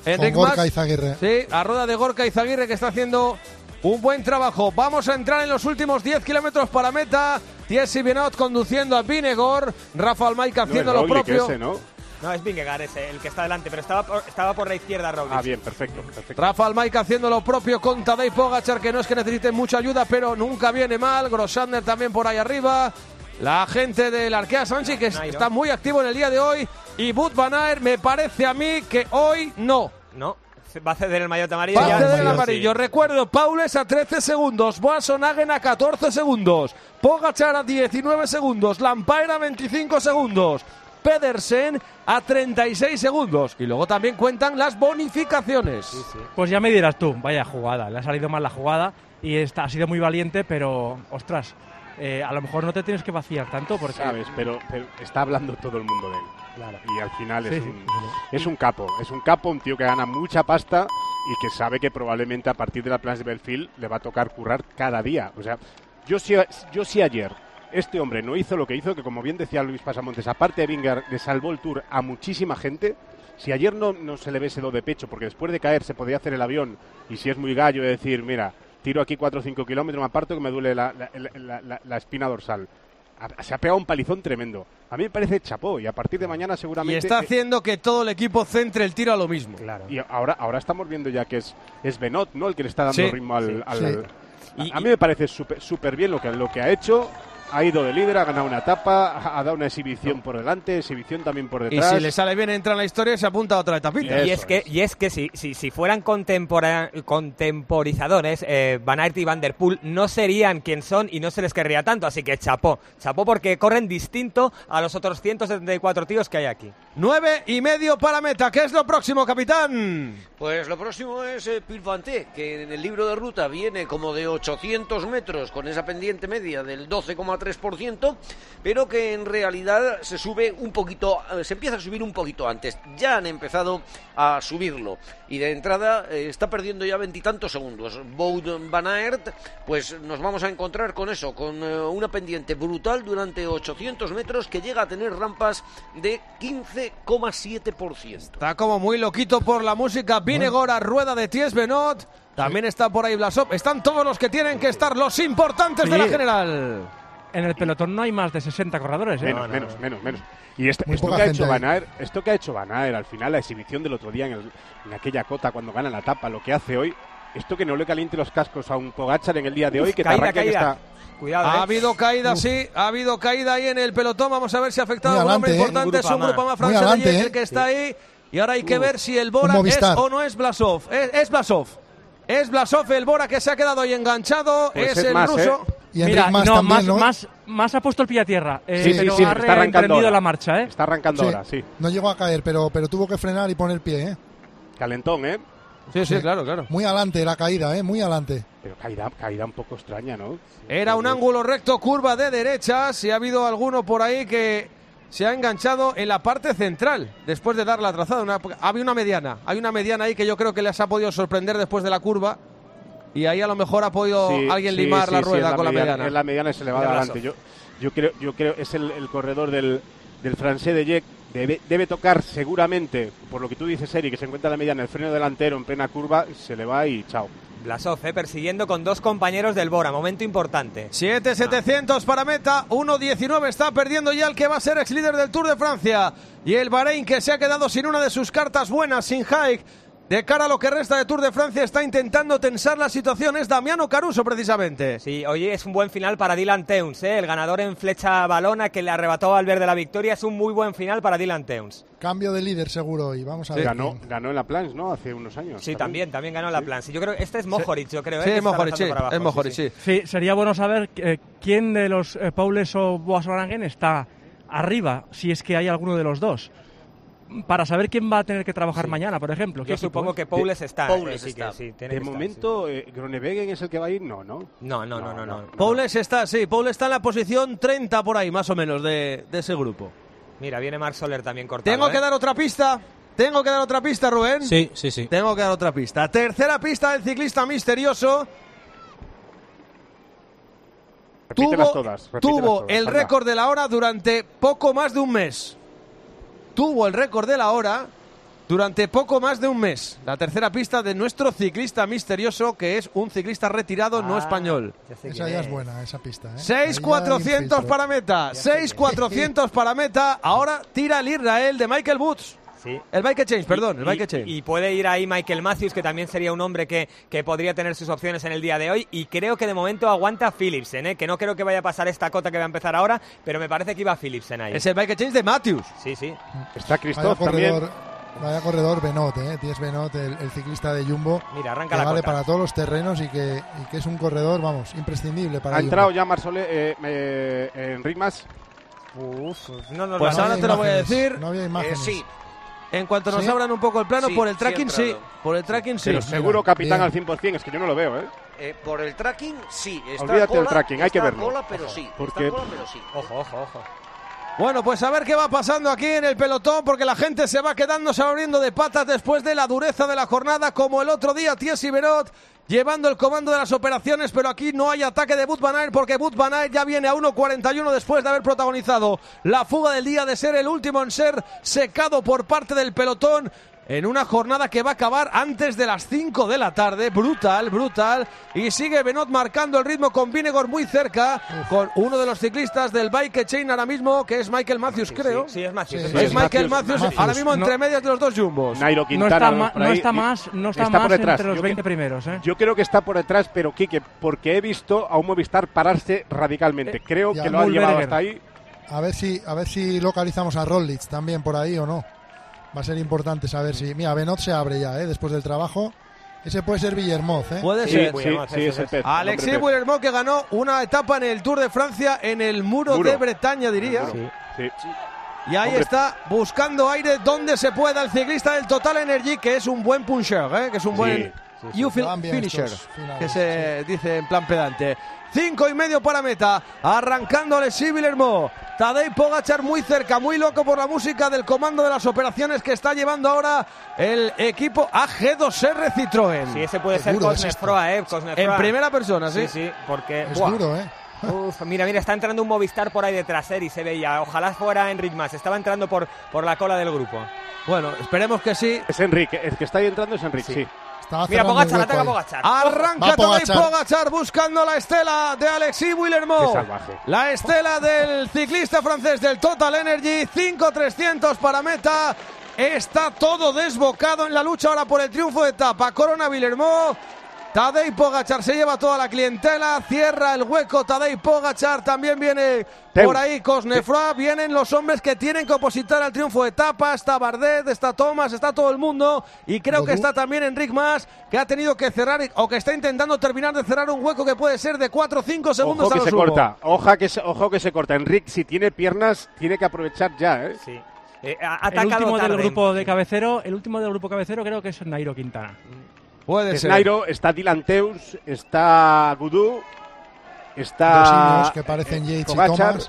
Speaker 2: Enric
Speaker 5: Con Gorka
Speaker 2: Mas,
Speaker 5: Izaguirre.
Speaker 2: Sí, a rueda de Gorka Izaguirre, que está haciendo un buen trabajo. Vamos a entrar en los últimos diez kilómetros para meta. Thierry Benoit conduciendo a Vingegaard. Rafa Almaica haciendo
Speaker 4: no,
Speaker 2: lo propio.
Speaker 4: Ese, ¿no?
Speaker 7: No, es Vingegaard ese, el que está delante, pero estaba por, estaba por la izquierda Roglic.
Speaker 4: Ah, bien, perfecto, perfecto.
Speaker 2: Rafa Almaica haciendo lo propio con Tadej Pogačar, que no es que necesite mucha ayuda, pero nunca viene mal. Grossander también por ahí arriba. La gente del Arkea Samsic, que
Speaker 7: Nairo.
Speaker 2: está muy activo en el día de hoy. Y Wout van Aert, me parece a mí que hoy no.
Speaker 7: No, va a ceder el maillot amarillo.
Speaker 2: Va a
Speaker 7: ya.
Speaker 2: ceder el amarillo. Sí. Recuerdo, Paules a trece segundos, Boasson-Hagen a catorce segundos, Pogačar a diecinueve segundos, Lampaert a veinticinco segundos, Pedersen a treinta y seis segundos. Y luego también cuentan las bonificaciones.
Speaker 3: Sí, sí. Pues ya me dirás tú, vaya jugada, le ha salido mal la jugada y está, ha sido muy valiente, pero ostras, eh, a lo mejor no te tienes que vaciar tanto porque...
Speaker 4: Sabes, pero, pero está hablando todo el mundo de él.
Speaker 3: Claro.
Speaker 4: Y al final
Speaker 3: Sí,
Speaker 4: es,
Speaker 3: sí,
Speaker 4: un,
Speaker 3: sí.
Speaker 4: es un capo, es un capo, un tío que gana mucha pasta y que sabe que probablemente a partir de la Plans de Belfield le va a tocar currar cada día. O sea, yo sí, yo sí ayer este hombre no hizo lo que hizo, que como bien decía Luis Pasamontes, aparte de Vingegaard, le salvó el Tour a muchísima gente. Si ayer no, no se le ve ese do de pecho, porque después de caer se podía hacer el avión, y si es muy gallo de decir, mira, tiro aquí cuatro o cinco kilómetros, me aparto que me duele la, la, la, la, la espina dorsal. Se ha pegado un palizón tremendo. A mí me parece chapó, y a partir de mañana seguramente...
Speaker 2: Y está haciendo que todo el equipo centre el tiro a lo mismo.
Speaker 4: Claro. Y ahora, ahora estamos viendo ya que es, es Benoit, ¿no?, el que le está dando
Speaker 2: Sí,
Speaker 4: ritmo al...
Speaker 2: sí,
Speaker 4: al,
Speaker 2: sí.
Speaker 4: al
Speaker 2: Y-
Speaker 4: a, a mí me parece súper súper bien lo que, lo que ha hecho. Ha ido de líder, ha ganado una etapa, ha ha dado una exhibición por delante, exhibición también por
Speaker 2: Y
Speaker 4: detrás.
Speaker 2: si le sale bien, entra en la historia y se apunta a otra etapita.
Speaker 7: Y es que, y es que si, si, si fueran contempora- contemporizadores, eh, Van Aert y Van der Poel no serían quien son y no se les querría tanto. Así que chapó, chapó porque corren distinto a los otros ciento setenta y cuatro tíos que hay aquí.
Speaker 2: Nueve y medio para meta. ¿Qué es lo próximo, capitán?
Speaker 6: Pues lo próximo es eh, Puig-Vanté, que en el libro de ruta viene como de ochocientos metros con esa pendiente media del doce coma tres por ciento, pero que en realidad se sube un poquito, eh, se empieza a subir un poquito antes. Ya han empezado a subirlo y de entrada eh, está perdiendo ya veintitantos segundos. Wout van Aert, pues nos vamos a encontrar con eso, con eh, una pendiente brutal durante ochocientos metros que llega a tener rampas de quince coma siete por ciento.
Speaker 2: Está como muy loquito por la música. Vingegaard a rueda de Thies Benoit. También está por ahí Blasov. Están todos los que tienen que estar, los importantes
Speaker 3: Sí.
Speaker 2: de la general.
Speaker 3: En el pelotón no hay más de sesenta corredores, ¿eh?
Speaker 4: Menos,
Speaker 3: No, no,
Speaker 4: menos,
Speaker 3: no.
Speaker 4: menos, menos. Y este-
Speaker 3: Muy
Speaker 4: esto,
Speaker 3: poca
Speaker 4: que ha
Speaker 3: gente
Speaker 4: hecho
Speaker 3: ahí.
Speaker 4: Van Aert, esto que ha hecho Van Aert, al final la exhibición del otro día en, el- en aquella cota cuando gana la etapa, lo que hace hoy, esto que no le caliente los cascos a un Pogačar en el día de hoy,
Speaker 7: Uf,
Speaker 4: que te
Speaker 7: caída,
Speaker 4: arranca que
Speaker 7: caída.
Speaker 4: está...
Speaker 7: Cuidado,
Speaker 2: Ha
Speaker 7: ¿eh?
Speaker 2: habido caída,
Speaker 7: Uf.
Speaker 2: sí. Ha habido caída ahí en el pelotón. Vamos a ver si ha afectado
Speaker 5: Muy
Speaker 2: a un hombre
Speaker 5: adelante, ¿eh?
Speaker 2: importante. Es un
Speaker 5: Grupama.
Speaker 2: grupo más
Speaker 5: Muy
Speaker 2: francés de
Speaker 5: adelante,
Speaker 2: Liège el
Speaker 5: ¿eh?
Speaker 2: que está ahí. Y ahora hay que
Speaker 5: Uh.
Speaker 2: ver si el
Speaker 5: Un
Speaker 2: Bora es
Speaker 5: Movistar.
Speaker 2: o no es Blasov. Es, es Blasov. Es Blasov el Bora que se ha quedado ahí enganchado.
Speaker 4: Puede
Speaker 2: es
Speaker 4: ser
Speaker 2: el
Speaker 4: más,
Speaker 2: ruso.
Speaker 4: ¿eh?
Speaker 5: Y Enric
Speaker 3: Mira,
Speaker 5: Mas
Speaker 3: no,
Speaker 5: también,
Speaker 3: más,
Speaker 5: ¿no?
Speaker 3: más, más ha puesto el pie a tierra, eh,
Speaker 4: Sí, sí,
Speaker 3: pero
Speaker 4: sí,
Speaker 3: ha
Speaker 4: está arrancando
Speaker 3: reemprendido
Speaker 4: ahora.
Speaker 3: la marcha, ¿eh?
Speaker 4: Está arrancando
Speaker 5: Sí.
Speaker 4: ahora, sí.
Speaker 5: No llegó a caer, pero, pero tuvo que frenar y poner pie, ¿eh?
Speaker 4: Calentón, ¿eh?
Speaker 2: Sí, sí, claro, claro.
Speaker 5: Muy adelante la caída, ¿eh? Muy adelante.
Speaker 4: Pero caída, caída un poco extraña, ¿no?
Speaker 2: Era un ángulo recto, curva de derechas. Y ha habido alguno por ahí que se ha enganchado en la parte central después de dar la trazada. Una, había una mediana. Hay una mediana ahí que yo creo que les ha podido sorprender después de la curva. Y ahí a lo mejor ha podido
Speaker 4: Sí,
Speaker 2: alguien
Speaker 4: sí,
Speaker 2: limar
Speaker 4: sí,
Speaker 2: la
Speaker 4: sí,
Speaker 2: rueda
Speaker 4: es
Speaker 2: con la mediana.
Speaker 4: Es la mediana y se le va
Speaker 2: De
Speaker 4: adelante. Yo, yo creo, yo creo es el, el corredor del, del francés de Jack. Debe, debe tocar seguramente, por lo que tú dices, Eri, que se encuentra la mediana, el freno delantero en plena curva, se le va y chao.
Speaker 7: Blasov, eh, persiguiendo con dos compañeros del Bora, momento importante.
Speaker 2: siete setecientos para meta, uno diecinueve está perdiendo ya el que va a ser ex líder del Tour de Francia. Y el Bahrein, que se ha quedado sin una de sus cartas buenas, sin Haig. De cara a lo que resta de Tour de Francia, está intentando tensar la situación. Es Damiano Caruso, precisamente.
Speaker 7: Sí, oye, es un buen final para Dylan Teuns, ¿eh? El ganador en flecha balona que le arrebató al verde la victoria. Es un muy buen final para Dylan Teuns.
Speaker 5: Cambio de líder seguro y vamos a ver.
Speaker 4: Ganó,
Speaker 5: quién.
Speaker 4: ganó en la Plans, ¿no? Hace unos años.
Speaker 7: Sí, también, también ganó la Plans. Y yo creo que este es Mohoric, yo creo. ¿eh?
Speaker 2: Sí,
Speaker 7: que
Speaker 2: es
Speaker 7: está
Speaker 2: Mohoric,
Speaker 7: arrasando
Speaker 2: sí,
Speaker 7: por abajo.
Speaker 2: es Mohoric, sí.
Speaker 3: Sí, sería bueno saber eh, quién de los eh, Paules o Boasson-Hagen está arriba, si es que hay alguno de los dos. Para saber quién va a tener que trabajar
Speaker 7: Sí.
Speaker 3: mañana, por ejemplo.
Speaker 7: Yo
Speaker 3: ¿Qué
Speaker 7: supongo
Speaker 3: equipo,
Speaker 7: que
Speaker 3: eh?
Speaker 7: Paules está.
Speaker 6: Paules
Speaker 7: eh, sí,
Speaker 6: está.
Speaker 7: que sí, tiene
Speaker 4: De
Speaker 7: que estar,
Speaker 4: momento, eh, Groenewegen es el que va a ir, no, ¿no?
Speaker 7: sí. No, no, no, no. no, no.
Speaker 2: Paules está, sí, Paules está en la posición treinta por ahí, más o menos, de, de ese grupo.
Speaker 7: Mira, viene Marc Soler también cortado.
Speaker 2: Tengo
Speaker 7: ¿eh?
Speaker 2: que dar otra pista. Tengo que dar otra pista, Rubén.
Speaker 8: Sí, sí, sí.
Speaker 2: Tengo que dar otra pista. Tercera pista del ciclista misterioso.
Speaker 4: Repítelas
Speaker 2: Tuvo,
Speaker 4: todas. repítelas
Speaker 2: tuvo
Speaker 4: todas,
Speaker 2: el
Speaker 4: anda.
Speaker 2: récord de la hora durante poco más de un mes. Tuvo el récord de la hora durante poco más de un mes. La tercera pista de nuestro ciclista misterioso, que es un ciclista retirado
Speaker 7: Ah,
Speaker 2: no español.
Speaker 5: Esa ya es buena, esa pista. ¿eh?
Speaker 2: seis cuatrocientos para meta, seis cuatrocientos para meta. Ahora tira el Israel de Michael Woods.
Speaker 7: Sí.
Speaker 2: El Bike Exchange, perdón, el
Speaker 7: Y-
Speaker 2: Bike Exchange.
Speaker 7: Y puede ir ahí Michael Matthews, que también sería un hombre que, que podría tener sus opciones en el día de hoy. Y creo que de momento aguanta Philipsen, ¿eh? Que no creo que vaya a pasar esta cota que va a empezar ahora, pero me parece que iba Philipsen ahí.
Speaker 2: Es el Bike Exchange de Matthews.
Speaker 7: Sí, sí.
Speaker 4: Está
Speaker 5: Vaya
Speaker 4: Christoph
Speaker 5: corredor,
Speaker 4: también.
Speaker 5: vaya corredor Benot, ¿eh? Ties Benot, el, el ciclista de Jumbo.
Speaker 7: Mira, arranca
Speaker 5: que
Speaker 7: la
Speaker 5: vale
Speaker 7: cota.
Speaker 5: para todos los terrenos y que, y que es un corredor, vamos, imprescindible para
Speaker 4: Ha
Speaker 5: Jumbo.
Speaker 4: entrado ya Marsole eh, eh, en Ritmas.
Speaker 7: Uf, no nos
Speaker 2: Pues
Speaker 7: va a-
Speaker 2: ahora te lo voy a
Speaker 5: imágenes,
Speaker 2: decir.
Speaker 5: No había imágenes.
Speaker 6: Eh, sí,
Speaker 2: En cuanto nos
Speaker 5: ¿Sí?
Speaker 2: abran un poco el plano,
Speaker 6: Sí,
Speaker 2: por el
Speaker 6: sí,
Speaker 2: tracking
Speaker 6: ha
Speaker 2: sí.
Speaker 6: entrado.
Speaker 2: Por el tracking sí.
Speaker 4: Pero seguro
Speaker 5: Bien,
Speaker 4: capitán
Speaker 5: bien.
Speaker 4: al cien por ciento, es que yo no lo veo, ¿eh?
Speaker 6: eh, por el tracking, sí. Está
Speaker 4: Olvídate
Speaker 6: cola,
Speaker 4: del tracking, hay que
Speaker 6: está
Speaker 4: verlo.
Speaker 6: cola, pero sí.
Speaker 4: Porque-
Speaker 6: Está cola, pero sí.
Speaker 7: Ojo, ojo, ojo.
Speaker 2: Bueno, pues a ver qué va pasando aquí en el pelotón, porque la gente se va quedando, se va abriendo de patas después de la dureza de la jornada, como el otro día Thierry Benoit llevando el comando de las operaciones, pero aquí no hay ataque de Wout van Aert, porque Wout van Aert ya viene a uno cuarenta y uno después de haber protagonizado la fuga del día, de ser el último en ser secado por parte del pelotón, en una jornada que va a acabar antes de las cinco de la tarde. Brutal, brutal. Y sigue Benoit marcando el ritmo con Vingegaard muy cerca, con uno de los ciclistas del Bike Chain ahora mismo, que es Michael Matthews, creo.
Speaker 7: Sí, es Matthews.
Speaker 5: Sí,
Speaker 7: es
Speaker 5: sí,
Speaker 2: Es
Speaker 7: Matthews.
Speaker 2: Michael Matthews,
Speaker 5: Matthews.
Speaker 2: ahora mismo entre
Speaker 3: No.
Speaker 2: medias de los dos jumbos.
Speaker 4: Nairo
Speaker 3: No
Speaker 4: Quintana.
Speaker 3: está, ma-
Speaker 4: por
Speaker 3: no
Speaker 4: ahí,
Speaker 3: está
Speaker 4: y-
Speaker 3: más, no está
Speaker 4: está por
Speaker 3: más
Speaker 4: detrás.
Speaker 3: entre los
Speaker 4: Yo
Speaker 3: veinte
Speaker 4: que-
Speaker 3: primeros. ¿eh?
Speaker 4: Yo creo que está por detrás, pero Quique, porque he visto a un Movistar pararse radicalmente.
Speaker 3: Eh,
Speaker 4: Creo
Speaker 5: ya,
Speaker 4: que lo ha llevado
Speaker 3: Mulberger.
Speaker 4: hasta ahí.
Speaker 5: A ver si a ver si localizamos a Roglic también por ahí o no. Va a ser importante saber si... Mira, Benot se abre ya, ¿eh? Después del trabajo. Ese puede ser Villermoz, ¿eh?
Speaker 2: Puede
Speaker 4: Sí,
Speaker 2: ser.
Speaker 4: sí, sí, es el pez.
Speaker 2: Alexis
Speaker 4: el hombre pez.
Speaker 2: Vuillermoz, que ganó una etapa en el Tour de Francia en el muro,
Speaker 4: Muro.
Speaker 2: de Bretaña, diría.
Speaker 4: Sí. Sí.
Speaker 2: Y ahí
Speaker 4: Hombre.
Speaker 2: está buscando aire donde se pueda el ciclista del Total Energy, que es un buen puncher, ¿eh? Que es un
Speaker 4: Sí,
Speaker 2: buen
Speaker 4: sí, sí.
Speaker 2: you feel
Speaker 5: Van bien
Speaker 2: finisher,
Speaker 5: estos finales,
Speaker 2: que se dice en plan pedante. Cinco y medio para meta, arrancando Alexis Vuillermoz. Tadej Pogačar muy cerca, muy loco por la música del comando de las operaciones que está llevando ahora el equipo A G dos R Citroën.
Speaker 7: Sí, ese puede
Speaker 5: Qué
Speaker 7: ser
Speaker 5: duro es
Speaker 7: Cosnefroa, ¿eh? Cosnefroa.
Speaker 2: En primera persona, sí.
Speaker 7: Sí, sí, porque...
Speaker 5: Es
Speaker 7: buah.
Speaker 5: duro, ¿eh?
Speaker 7: Uf, mira, mira, está entrando un Movistar por ahí detrás, eh, y se veía. Ojalá fuera Enric Mas. Estaba entrando por, por la cola del grupo.
Speaker 2: Bueno, esperemos que sí.
Speaker 4: Es Enrique, el que está ahí entrando es Enrique, sí.
Speaker 5: Estaba
Speaker 7: Mira,
Speaker 5: cerrando
Speaker 7: Pogačar,
Speaker 5: un hueco
Speaker 7: ataca
Speaker 5: ahí.
Speaker 7: Pogačar.
Speaker 2: Arranca
Speaker 5: Va
Speaker 2: Tadej
Speaker 5: Pogačar.
Speaker 2: Pogačar buscando la estela de Alexis Vuillermoz.
Speaker 4: Qué salvaje.
Speaker 2: La estela del ciclista francés del Total Energy. cinco trescientos para meta. Está todo desbocado en la lucha ahora por el triunfo de etapa. Corona Vuillermoz. Tadej Pogačar se lleva toda la clientela, cierra el hueco Tadej Pogačar, también viene
Speaker 4: Teu.
Speaker 2: por ahí Cosnefroa, vienen los hombres que tienen que opositar al triunfo de etapa, está Bardet, está Thomas, está todo el mundo, y creo que
Speaker 5: Godú.
Speaker 2: está también Enric Mas, que ha tenido que cerrar, o que está intentando terminar de cerrar un hueco que puede ser de cuatro o cinco segundos
Speaker 4: Ojo
Speaker 2: a
Speaker 4: que
Speaker 2: lo
Speaker 4: se
Speaker 2: sumo.
Speaker 4: corta, ojo que se, ojo que se corta. Enrique, si tiene piernas, tiene que aprovechar ya, ¿eh?
Speaker 7: Sí. Eh, ha
Speaker 3: El
Speaker 7: atacado
Speaker 3: último del
Speaker 7: tarde.
Speaker 3: grupo de cabecero, el último del grupo cabecero creo que es Nairo Quintana.
Speaker 2: Puede
Speaker 4: Es
Speaker 2: ser.
Speaker 4: Nairo, está Dylan Teus, está Gudú,
Speaker 5: Dos
Speaker 4: está
Speaker 5: niños que parecen Yates y
Speaker 4: Pogačar.
Speaker 5: Thomas.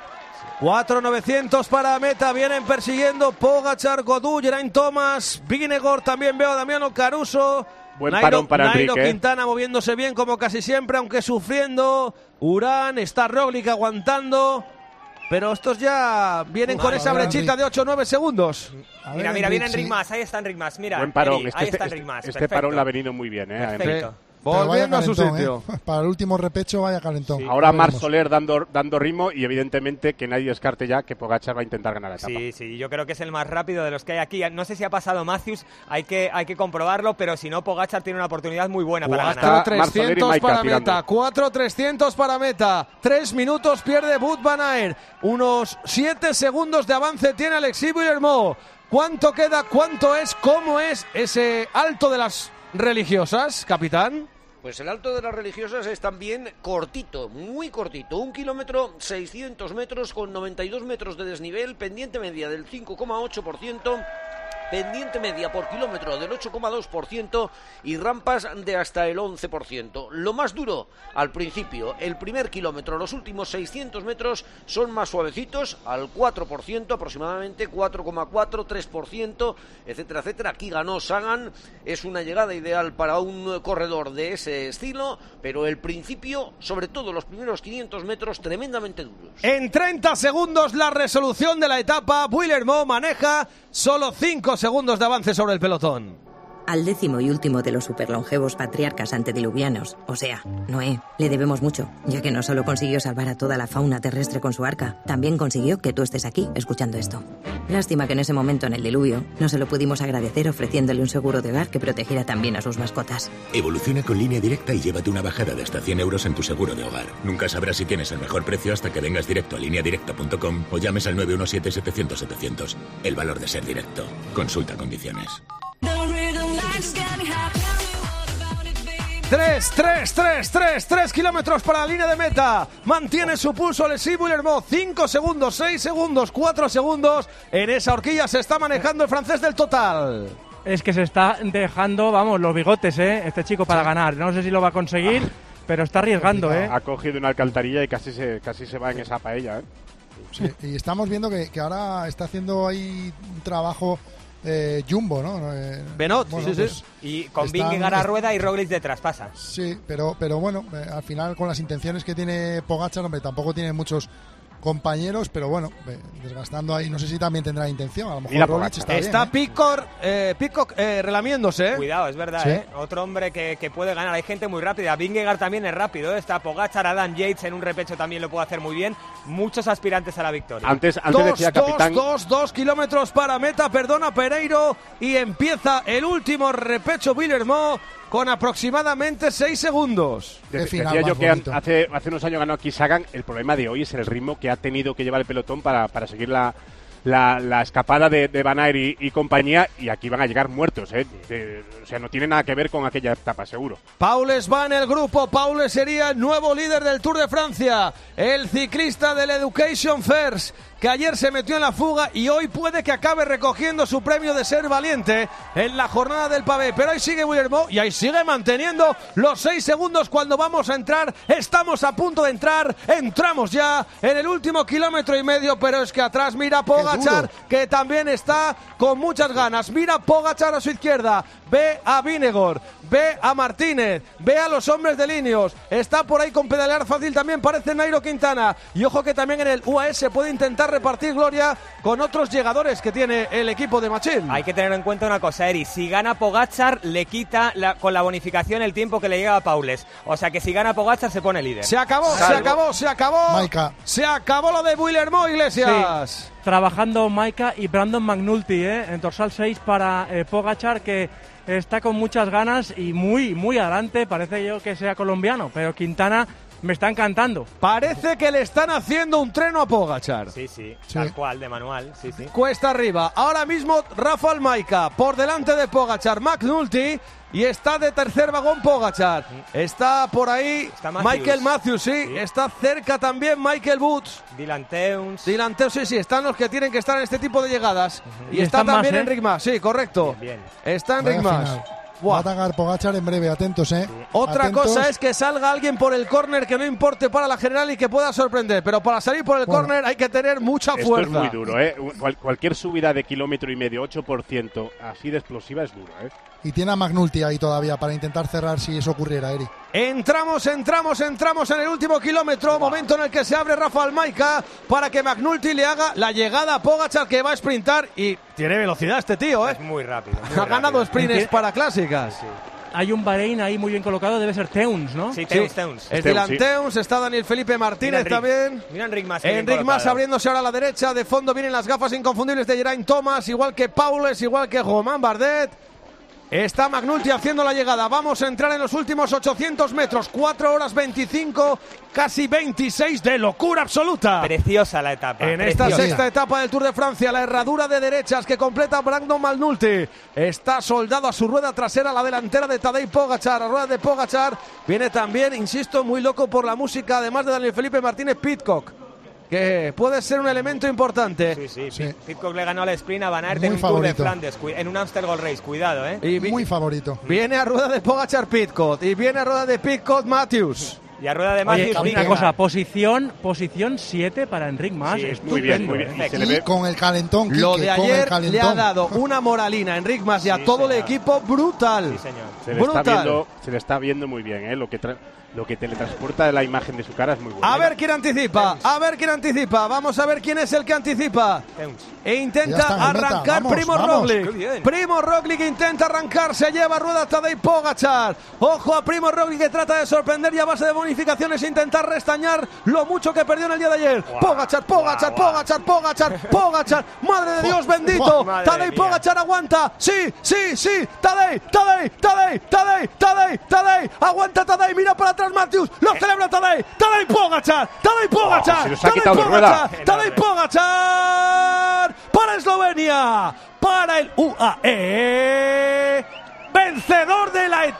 Speaker 2: cuatro novecientos para meta, vienen persiguiendo Pogačar, Godú, Geraint Thomas, Vingegaard, también veo a Damiano Caruso.
Speaker 4: Buen
Speaker 2: Nairo,
Speaker 4: parón para
Speaker 2: Nairo
Speaker 4: Enrique, ¿eh?
Speaker 2: Quintana moviéndose bien como casi siempre, aunque sufriendo. Urán, está Roglic aguantando. Pero estos ya vienen
Speaker 5: Uf,
Speaker 2: con
Speaker 5: a
Speaker 2: esa
Speaker 5: ver,
Speaker 2: brechita
Speaker 5: Enric.
Speaker 2: de ocho o nueve segundos.
Speaker 5: A ver,
Speaker 7: Mira, mira, viene
Speaker 5: Enric,
Speaker 7: Enric
Speaker 5: sí.
Speaker 7: Mas. Ahí está Enric Mas. Mira,
Speaker 4: Buen parón.
Speaker 7: Eri,
Speaker 4: Este,
Speaker 7: ahí
Speaker 4: este,
Speaker 7: está Enric Mas.
Speaker 4: este
Speaker 7: Perfecto.
Speaker 4: parón le ha venido muy bien, ¿eh? a Enrique.
Speaker 7: Perfecto.
Speaker 5: Pero vaya
Speaker 2: Volviendo a su
Speaker 5: calentón,
Speaker 2: sitio.
Speaker 5: ¿eh? Para el último repecho, vaya calentón.
Speaker 4: Ahora
Speaker 5: Ya
Speaker 4: Marc
Speaker 5: veremos.
Speaker 4: Soler dando, dando ritmo y evidentemente que nadie descarte ya que Pogačar va a intentar ganar la etapa.
Speaker 7: Sí, sí, yo creo que es el más rápido de los que hay aquí. No sé si ha pasado Matthews, hay que, hay que comprobarlo, pero si no, Pogačar tiene una oportunidad muy buena para ganar.
Speaker 4: Está
Speaker 2: cuatro
Speaker 4: Marc Soler y
Speaker 2: trescientos
Speaker 4: Maika
Speaker 2: para
Speaker 4: tirando.
Speaker 2: meta, cuatro trescientos para meta, tres minutos pierde Wout van Aert, unos siete segundos de avance tiene Alexis Vuillermoz. ¿Cuánto queda? ¿Cuánto es? ¿Cómo es ese alto de las religiosas, capitán?
Speaker 6: Pues el alto de las religiosas es también cortito, muy cortito. Un kilómetro, seiscientos metros con noventa y dos metros de desnivel, pendiente media del cinco coma ocho por ciento, pendiente media por kilómetro del ocho coma dos por ciento y rampas de hasta el once por ciento. Lo más duro al principio, el primer kilómetro, los últimos seiscientos metros son más suavecitos, al cuatro por ciento aproximadamente, cuatro coma cuatro, tres por ciento, etcétera, etcétera. Aquí ganó Sagan, es una llegada ideal para un corredor de ese estilo, pero el principio, sobre todo los primeros quinientos metros, tremendamente duros.
Speaker 2: En treinta segundos la resolución de la etapa. Vuillermoz maneja solo cinco segundos de avance sobre el pelotón.
Speaker 19: Al décimo y último de los superlongevos patriarcas antediluvianos, o sea, Noé, le debemos mucho, ya que no solo consiguió salvar a toda la fauna terrestre con su arca, también consiguió que tú estés aquí, escuchando esto. Lástima que en ese momento, en el diluvio, no se lo pudimos agradecer ofreciéndole un seguro de hogar que protegiera también a sus mascotas.
Speaker 20: Evoluciona con Línea Directa y llévate una bajada de hasta cien euros en tu seguro de hogar. Nunca sabrás si tienes el mejor precio hasta que vengas directo a línea directa punto com o llames al nueve uno siete, setecientos, setecientos. El valor de ser directo. Consulta condiciones.
Speaker 2: Tres, tres, tres, tres, tres kilómetros para la línea de meta. Mantiene su pulso Alexis Vuillermoz. Cinco segundos, seis segundos, cuatro segundos. En esa horquilla se está manejando el francés del Total.
Speaker 3: Es que se está dejando, vamos, los bigotes, ¿eh? Este chico para sí. ganar. No sé si lo va a conseguir, ah. pero está arriesgando, ¿eh?
Speaker 4: Ha cogido una alcantarilla y casi se, casi se va en esa paella, ¿eh?
Speaker 5: Sí, y estamos viendo que, que ahora está haciendo ahí un trabajo... Eh, Jumbo, ¿no? Eh,
Speaker 2: Benot,
Speaker 5: bueno,
Speaker 2: sí,
Speaker 5: pues
Speaker 2: sí.
Speaker 7: Y con Vingegaard a rueda y Roglic detrás pasa.
Speaker 5: Sí, pero, pero bueno, eh, al final con las intenciones que tiene Pogačar, hombre, tampoco tiene muchos compañeros, pero bueno, eh, desgastando ahí, no sé si también tendrá intención, a lo mejor Roglic está bien.
Speaker 2: Está
Speaker 5: ¿eh?
Speaker 2: Pitcock, eh, Pitcock eh, relamiéndose, ¿eh?
Speaker 7: Cuidado, es verdad, ¿Sí? ¿eh? Otro hombre que, que puede ganar, hay gente muy rápida, Vingegaard también es rápido, ¿eh? Está Pogačar, Adam Yates en un repecho también lo puede hacer muy bien, muchos aspirantes a la victoria.
Speaker 4: Antes, antes
Speaker 2: dos,
Speaker 4: decía
Speaker 2: dos,
Speaker 4: capitán...
Speaker 2: Dos, dos kilómetros para meta, perdona Pereiro, y empieza el último repecho Vuillermoz con aproximadamente seis segundos.
Speaker 4: De, decía yo que bonito. hace, hace unos años ganó aquí Sagan. El problema de hoy es el ritmo que ha tenido que llevar el pelotón para, para seguir la, la, la escapada de, de Van Aert y, y compañía, y aquí van a llegar muertos, ¿eh? De, o sea, no tiene nada que ver con aquella etapa, seguro.
Speaker 2: Paules va en el grupo. Paules sería el nuevo líder del Tour de Francia, el ciclista del Education First, que ayer se metió en la fuga y hoy puede que acabe recogiendo su premio de ser valiente en la jornada del pavé. Pero ahí sigue Vuillermoz y ahí sigue manteniendo los seis segundos cuando vamos a entrar. Estamos a punto de entrar, entramos ya en el último kilómetro y medio, pero es que atrás mira Pogačar, que también está con muchas ganas. Mira Pogačar a su izquierda, ve a Vingegaard, ve a Martínez, ve a los hombres de Ineos. Está por ahí con pedalear fácil también, parece Nairo Quintana. Y ojo que también en el U A E se puede intentar repartir gloria con otros llegadores que tiene el equipo de Machín.
Speaker 7: Hay que tener en cuenta una cosa, Eri, si gana Pogačar le quita la, con la bonificación el tiempo que le llega a Paules, o sea que si gana Pogačar se pone líder.
Speaker 2: Se acabó, Salvo. se acabó, se acabó Maika. Se acabó lo de Vuillermoz, Iglesias.
Speaker 3: Sí. Trabajando Maika y Brandon McNulty, ¿eh? En dorsal seis para eh, Pogačar, que está con muchas ganas y muy, muy adelante, parece yo que sea colombiano, pero Quintana me está encantando.
Speaker 2: Parece que le están haciendo un treno a Pogačar.
Speaker 7: Sí, sí, sí, tal cual, de manual, sí, sí.
Speaker 2: Cuesta arriba. Ahora mismo Rafael Maika por delante de Pogačar, McNulty, y está de tercer vagón Pogačar. Está por ahí está Matthews. Michael Matthews, sí. sí. Está cerca también Michael Woods.
Speaker 7: Dylan Teuns.
Speaker 2: Dylan Teuns, sí, sí. Están los que tienen que estar en este tipo de llegadas.
Speaker 3: Uh-huh.
Speaker 2: Y, y está también más, ¿eh? Enric Mas, sí, correcto.
Speaker 7: Bien,
Speaker 2: bien. Está Enric Mas.
Speaker 5: Va a atacar Pogačar en breve, atentos, ¿eh?
Speaker 2: Sí. Otra
Speaker 5: atentos.
Speaker 2: cosa es que salga alguien por el córner que no importe para la general y que pueda sorprender, pero para salir por el bueno, córner hay que tener mucha
Speaker 4: esto
Speaker 2: fuerza.
Speaker 4: Esto es muy duro, ¿eh? Cual, cualquier subida de kilómetro y medio, ocho por ciento, así de explosiva es duro, ¿eh?
Speaker 5: Y tiene a McNulty ahí todavía para intentar cerrar si eso ocurriera, Eri.
Speaker 2: Entramos, entramos, entramos en el último kilómetro, momento en el que se abre Rafael Maika para que McNulty le haga la llegada a Pogačar, que va a sprintar y tiene velocidad este tío, ¿eh?
Speaker 7: Es muy rápido. Muy
Speaker 2: ha rápido. ganado sprints para clásicas.
Speaker 3: Sí. Hay un Bahrein ahí muy bien colocado, debe ser Teuns, ¿no?
Speaker 7: Sí, Teuns, sí. Teuns.
Speaker 2: Es Dylan sí. Teuns, está Daniel Felipe Martínez
Speaker 7: Mira
Speaker 2: también.
Speaker 7: Mira Enric Mas.
Speaker 2: Enric Mas abriéndose ahora a la derecha, de fondo vienen las gafas inconfundibles de Geraint Thomas, igual que Paules, igual que Romain Bardet. Está McNulty haciendo la llegada. Vamos a entrar en los últimos ochocientos metros. cuatro horas veinticinco, casi veintiséis de locura absoluta.
Speaker 7: Preciosa la etapa.
Speaker 2: En
Speaker 7: preciosa.
Speaker 2: esta sexta etapa del Tour de Francia, la herradura de derechas que completa Brandon McNulty. Está soldado a su rueda trasera, la delantera de Tadej Pogačar. La rueda de Pogačar viene también, insisto, muy loco por la música, además de Daniel Felipe Martínez, Pitcock, que puede ser un elemento importante.
Speaker 7: Sí, sí, sí. Pitcock le ganó al sprint a Van Aert en un Tour de Flandes, en un Amstel Gold Race, cuidado, ¿eh?
Speaker 5: Y vi- muy favorito.
Speaker 2: Viene a rueda de Pogačar Pitcock y viene a rueda de Pitcock Matthews.
Speaker 7: Y a rueda de
Speaker 3: Oye,
Speaker 7: Matthews,
Speaker 3: una cosa, posición posición siete para Enric Mas.
Speaker 7: Sí,
Speaker 3: Estupendo,
Speaker 4: muy bien, muy bien.
Speaker 3: ¿eh?
Speaker 4: Y se le ve-
Speaker 5: Con el calentón, Quique,
Speaker 2: Lo de
Speaker 5: con el
Speaker 2: ayer le
Speaker 5: calentón.
Speaker 2: ha dado una moralina a Enric Mas y a
Speaker 7: Sí,
Speaker 2: todo el
Speaker 7: señor.
Speaker 2: equipo brutal.
Speaker 7: Sí, señor.
Speaker 4: Se le, está
Speaker 2: Brutal.
Speaker 4: viendo, se le está viendo muy bien, ¿eh? Lo que, tra- lo que teletransporta de la imagen de su cara es muy bueno.
Speaker 2: A ver quién anticipa, a ver quién anticipa. Vamos a ver quién es el que anticipa.
Speaker 7: Teuns.
Speaker 2: E
Speaker 5: Ya
Speaker 2: intenta
Speaker 5: está en la meta.
Speaker 2: arrancar
Speaker 5: Vamos,
Speaker 2: Primo
Speaker 5: vamos.
Speaker 2: Roglic.
Speaker 7: Qué bien.
Speaker 2: Primo Roglic intenta arrancar, se lleva rueda Tadej Pogačar. Ojo a Primo Roglic que trata de sorprender y a base de bonificaciones intentar restañar lo mucho que perdió en el día de ayer. Pogačar, Pogačar, Pogačar, Pogačar, Pogačar. Madre de Dios bendito.
Speaker 7: Madre
Speaker 2: Tadej
Speaker 7: mía.
Speaker 2: Pogačar aguanta. Sí, sí, sí. Tadej, Tadej, Tadej, Tadej, Tadej, Tadej. Aguanta Tadej, mira para atrás Matthews. Lo celebra Tadej. Tadej Pogačar, Tadej Pogačar.
Speaker 4: Oh, se los ha
Speaker 2: Tadej
Speaker 4: quitado de rueda.
Speaker 2: Pogačar, Tadej Pogačar para Eslovenia, para el U A E, vencedor de la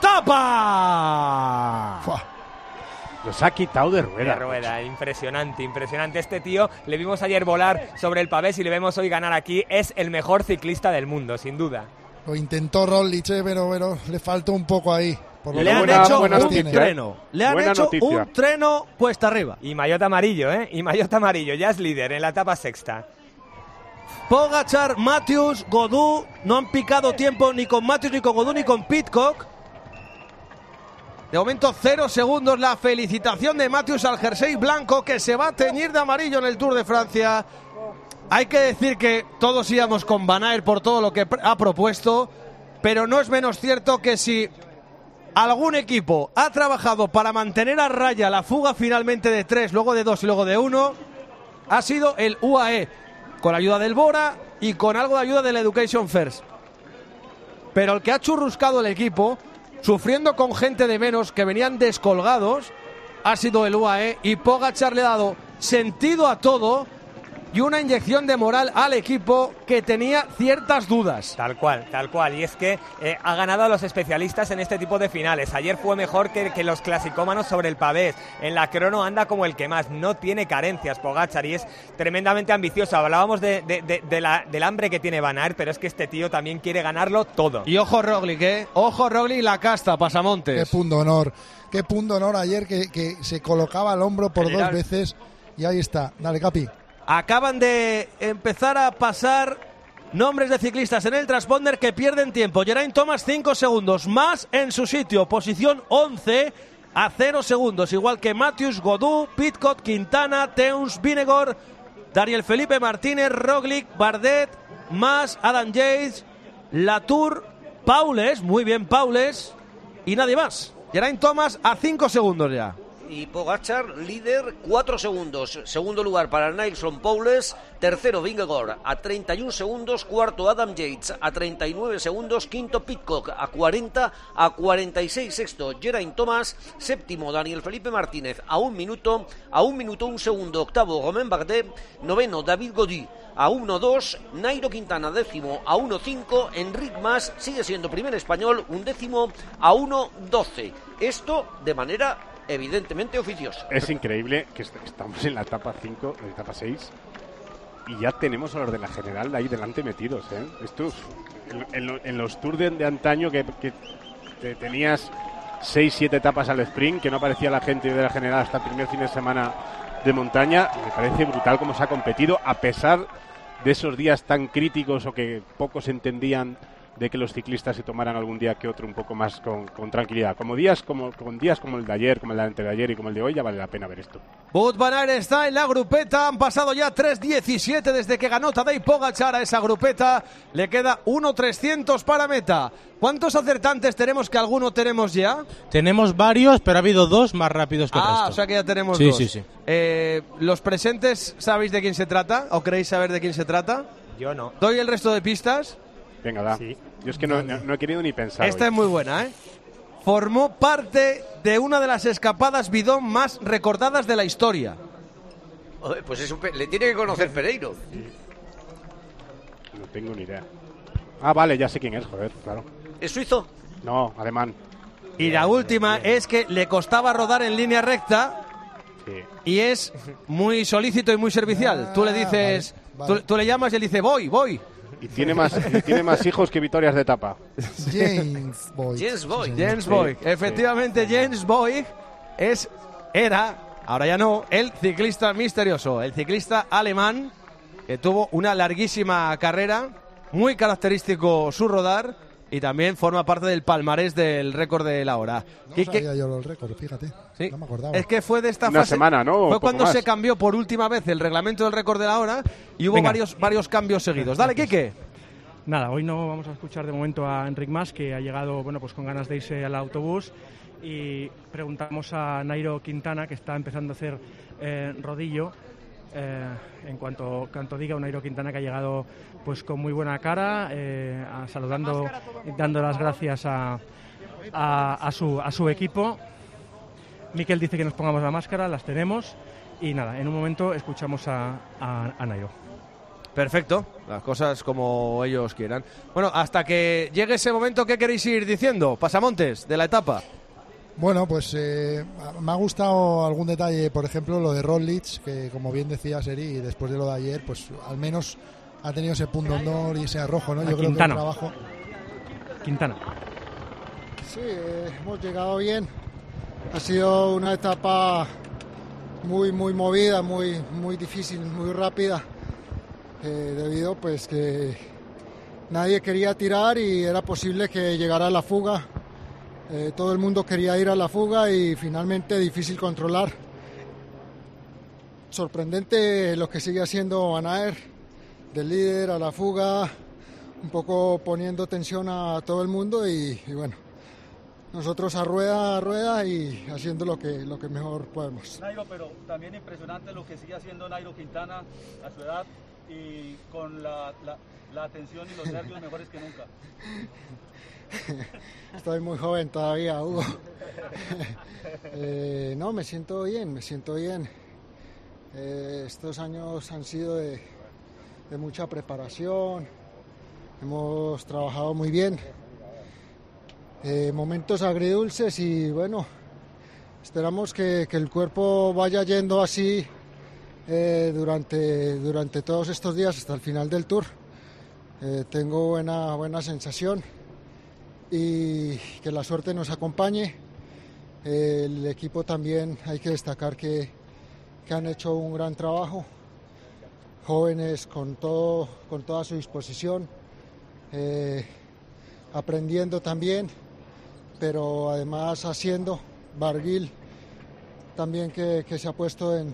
Speaker 2: etapa.
Speaker 5: Fua.
Speaker 4: Los ha quitado de rueda.
Speaker 7: De rueda, impresionante, impresionante. Este tío le vimos ayer volar sobre el pavé y le vemos hoy ganar aquí. Es el mejor ciclista del mundo, sin duda.
Speaker 5: Lo intentó Roglic, eh, pero, pero le faltó un poco ahí. Por lo
Speaker 2: Le
Speaker 5: que
Speaker 2: han
Speaker 4: buena-
Speaker 2: hecho
Speaker 4: buena
Speaker 2: un
Speaker 4: noticia,
Speaker 2: treno. Le han
Speaker 4: Buena
Speaker 2: hecho
Speaker 4: noticia.
Speaker 2: un treno cuesta arriba.
Speaker 7: Y maillot amarillo, ¿eh? Y maillot amarillo, ya es líder en la etapa sexta.
Speaker 2: Pogačar, Matthews, Godú no han picado tiempo ni con Matthews, ni con Godú, ni con Pidcock. De momento cero segundos. La felicitación de Matthews al jersey blanco que se va a teñir de amarillo en el Tour de Francia. Hay que decir que todos íbamos con Van Aert por todo lo que pr- ha propuesto, pero no es menos cierto que si algún equipo ha trabajado para mantener a raya la fuga finalmente de tres, luego de dos y luego de uno, ha sido el U A E, con la ayuda del Bora y con algo de ayuda del Education First. Pero el que ha churruscado el equipo, sufriendo con gente de menos que venían descolgados, ha sido el U A E, y Pogačar le ha dado sentido a todo y una inyección de moral al equipo que tenía ciertas dudas.
Speaker 7: Tal cual, tal cual. Y es que eh, ha ganado a los especialistas en este tipo de finales. Ayer fue mejor que, que los clasicómanos sobre el pavés. En la crono anda como el que más. No tiene carencias Pogačar y es tremendamente ambicioso. Hablábamos de, de, de, de la, del hambre que tiene Van Aert, pero es que este tío también quiere ganarlo todo.
Speaker 2: Y ojo Roglic, ¿eh? Ojo Roglic, la casta,
Speaker 5: Qué
Speaker 2: pasamontes.
Speaker 5: punto honor. Qué punto honor ayer que, que se colocaba al hombro por
Speaker 2: General.
Speaker 5: dos veces. Y ahí está. Dale, Capi.
Speaker 2: Acaban de empezar a pasar nombres de ciclistas en el transponder que pierden tiempo. Geraint Thomas cinco segundos más en su sitio, posición once a cero segundos, igual que Matthews, Godú, Pidcock, Quintana, Teuns, Vingegaard, Daniel Felipe Martínez, Roglic, Bardet, Mas, Adam Yates, Latour, Paules, muy bien Paules, y nadie más. Geraint Thomas a cinco segundos ya.
Speaker 6: Y Pogačar, líder, cuatro segundos. Segundo lugar para Nailson Powles. Tercero, Vingegaard, a treinta y un segundos. Cuarto, Adam Yates, a treinta y nueve segundos. Quinto, Pidcock, a cuarenta. A cuarenta y seis, sexto, Geraint Thomas. Séptimo, Daniel Felipe Martínez, a un minuto. A un minuto, un segundo. Octavo, Romain Bardet. Noveno, David Gaudu, a uno dos. Nairo Quintana, décimo, a uno cinco. Enric Mas sigue siendo primer español, un décimo, a uno doce. Esto de manera evidentemente oficiosa.
Speaker 4: Es increíble que est- estamos en la etapa cinco, en la etapa seis, y ya tenemos a los de la general ahí delante metidos, ¿eh? Esto, en, en lo- en los tours de, de antaño que, que te tenías seis siete etapas al sprint, que no aparecía la gente de la general hasta el primer fin de semana de montaña, me parece brutal cómo se ha competido, a pesar de esos días tan críticos o que pocos entendían de que los ciclistas se tomaran algún día que otro un poco más con, con tranquilidad. Como días como con días como el de ayer, como el de antes de ayer y como el de hoy, ya vale la pena ver esto.
Speaker 2: Wout van Aert está en la grupeta, han pasado ya tres diecisiete desde que ganó Tadej Pogačar a esa grupeta, le queda uno trescientos para meta. ¿Cuántos acertantes tenemos, que alguno tenemos ya?
Speaker 8: Tenemos varios, pero ha habido dos más rápidos que el
Speaker 2: Ah,
Speaker 8: resto.
Speaker 2: o sea que ya tenemos
Speaker 8: Sí,
Speaker 2: dos.
Speaker 8: sí, sí.
Speaker 2: Eh, ¿Los presentes sabéis de quién se trata o queréis saber de quién se trata?
Speaker 7: Yo no.
Speaker 2: ¿Doy el resto de pistas?
Speaker 4: Venga, da.
Speaker 7: Sí.
Speaker 4: Yo es que no, no- no he querido ni pensar.
Speaker 2: Esta
Speaker 4: hoy.
Speaker 2: es muy buena, ¿eh? Formó parte de una de las escapadas bidón más recordadas de la historia.
Speaker 6: Joder, pues eso pe- le tiene que conocer Pereiro.
Speaker 4: No tengo ni idea. Ah, vale, ya sé quién es, joder, claro.
Speaker 6: ¿Es suizo?
Speaker 4: No, alemán.
Speaker 2: Y la última es que le costaba rodar en línea recta
Speaker 4: Sí.
Speaker 2: y es muy solícito y muy servicial. Tú le dices,
Speaker 5: vale.
Speaker 2: Tú, tú le llamas y él dice, voy, voy.
Speaker 4: Y tiene más, y tiene más hijos que victorias de etapa.
Speaker 5: James Boyd.
Speaker 6: James Boyd.
Speaker 2: James
Speaker 4: Sí,
Speaker 2: Boyd.
Speaker 4: sí.
Speaker 2: Efectivamente, James Boyd es era, ahora ya no, el ciclista misterioso, el ciclista alemán que tuvo una larguísima carrera, muy característico su rodar y también forma parte del palmarés del récord de la hora.
Speaker 5: No
Speaker 2: Quique,
Speaker 5: sabía yo el récord, fíjate.
Speaker 2: ¿sí?
Speaker 5: No me acordaba.
Speaker 2: Es que fue de esta
Speaker 4: Una
Speaker 2: fase.
Speaker 4: semana, ¿no?
Speaker 2: Fue
Speaker 4: Un
Speaker 2: cuando
Speaker 4: poco
Speaker 2: se
Speaker 4: más.
Speaker 2: cambió por última vez el reglamento del récord de la hora y hubo
Speaker 3: Venga.
Speaker 2: varios, varios cambios seguidos. Dale, Quique.
Speaker 3: Nada, hoy no vamos a escuchar de momento a Enric Mas, que ha llegado bueno, pues con ganas de irse al autobús, y preguntamos a Nairo Quintana, que está empezando a hacer eh, rodillo, eh, en cuanto, cuanto diga un Nairo Quintana que ha llegado pues con muy buena cara, eh, a, saludando y dando las gracias a, a, a, su, a su equipo. Mikel dice que nos pongamos la máscara, las tenemos, y nada, en un momento escuchamos a, a, a Nairo.
Speaker 2: Perfecto, las cosas como ellos quieran. Bueno, hasta que llegue ese momento, ¿qué queréis ir diciendo? Pasamontes, de la etapa.
Speaker 5: Bueno, pues eh, me ha gustado algún detalle, por ejemplo, lo de Roglic, que como bien decía Seri, después de lo de ayer, pues al menos ha tenido ese punto honor y ese arrojo, ¿no?
Speaker 3: A
Speaker 5: Yo creo
Speaker 3: Quintana.
Speaker 5: que el trabajo...
Speaker 3: Quintana.
Speaker 21: Sí, eh, hemos llegado bien. Ha sido una etapa muy, muy movida, muy, muy difícil, muy rápida. Eh, debido pues que nadie quería tirar y era posible que llegara la fuga. Eh, todo el mundo quería ir a la fuga y finalmente difícil controlar. Sorprendente lo que sigue haciendo Van Aert, del líder a la fuga, un poco poniendo tensión a todo el mundo y, y bueno, nosotros a rueda a rueda y haciendo lo que, lo que mejor podemos.
Speaker 22: Nairo, pero también impresionante lo que sigue haciendo Nairo Quintana a su edad y con la, la, la atención y los nervios mejores que nunca.
Speaker 21: Estoy muy joven todavía, Hugo. eh, no, me siento bien, me siento bien. Eh, estos años han sido de, de mucha preparación, hemos trabajado muy bien. Eh, momentos agridulces y bueno, esperamos que, que el cuerpo vaya yendo así eh, durante, durante todos estos días hasta el final del Tour. Eh, tengo buena, buena sensación y que la suerte nos acompañe. Eh, el equipo también hay que destacar que, que han hecho un gran trabajo, jóvenes con, todo, con toda su disposición, eh, aprendiendo también, pero además haciendo. Barguil también que, que se ha puesto en,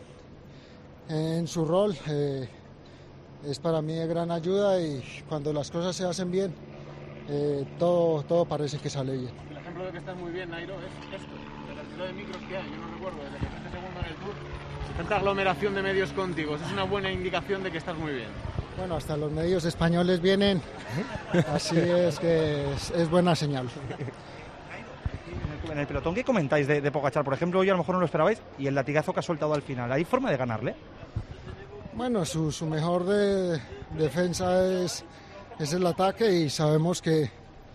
Speaker 21: en su rol, eh, es para mí de gran ayuda y cuando las cosas se hacen bien, eh, todo, todo parece que sale bien.
Speaker 22: El ejemplo de que estás muy bien, Nairo, es esto, de la cantidad de micros que hay. Yo no recuerdo, desde que fuiste segundo en el Tour, tanta aglomeración de medios contigo. Eso es una buena indicación de que estás muy bien.
Speaker 21: Bueno, hasta los medios españoles vienen, así es que es, es buena señal.
Speaker 23: En el pelotón, ¿qué comentáis de, de Pogačar? Por ejemplo, hoy a lo mejor no lo esperabais y el latigazo que ha soltado al final. ¿Hay forma de ganarle?
Speaker 21: Bueno, su, su mejor de, defensa es, es el ataque y sabemos que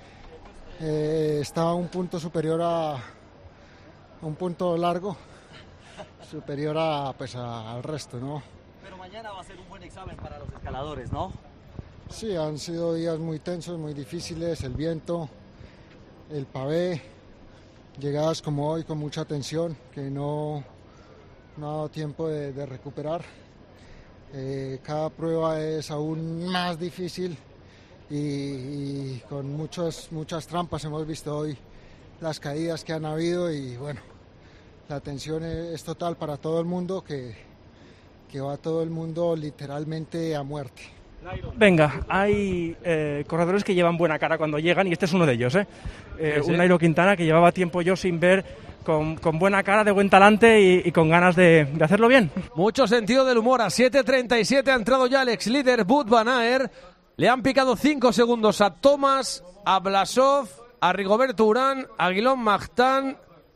Speaker 21: eh, está a un punto superior a, a un punto largo, superior a, pues a, al resto, ¿no?
Speaker 22: Pero mañana va a ser un buen examen para los escaladores, ¿no?
Speaker 21: Sí, han sido días muy tensos, muy difíciles, el viento, el pavé, llegadas como hoy con mucha tensión que no, no ha dado tiempo de, de recuperar. Eh, cada prueba es aún más difícil y, y con muchos, muchas trampas. Hemos visto hoy las caídas que han habido y bueno, la tensión es, es total para todo el mundo, que, que va todo el mundo literalmente a muerte.
Speaker 3: Venga, hay eh, corredores que llevan buena cara cuando llegan y este es uno de ellos, ¿eh? Eh,
Speaker 2: Sí, sí.
Speaker 3: Un Nairo Quintana que llevaba tiempo yo sin ver, con, con buena cara, de buen talante y, y con ganas de, de hacerlo bien.
Speaker 2: Mucho sentido del humor. A siete treinta y siete ha entrado ya el ex líder Wout van Aert. Le han picado cinco segundos a Thomas, a Blasov, a Rigoberto Urán, a Guillaume Martin.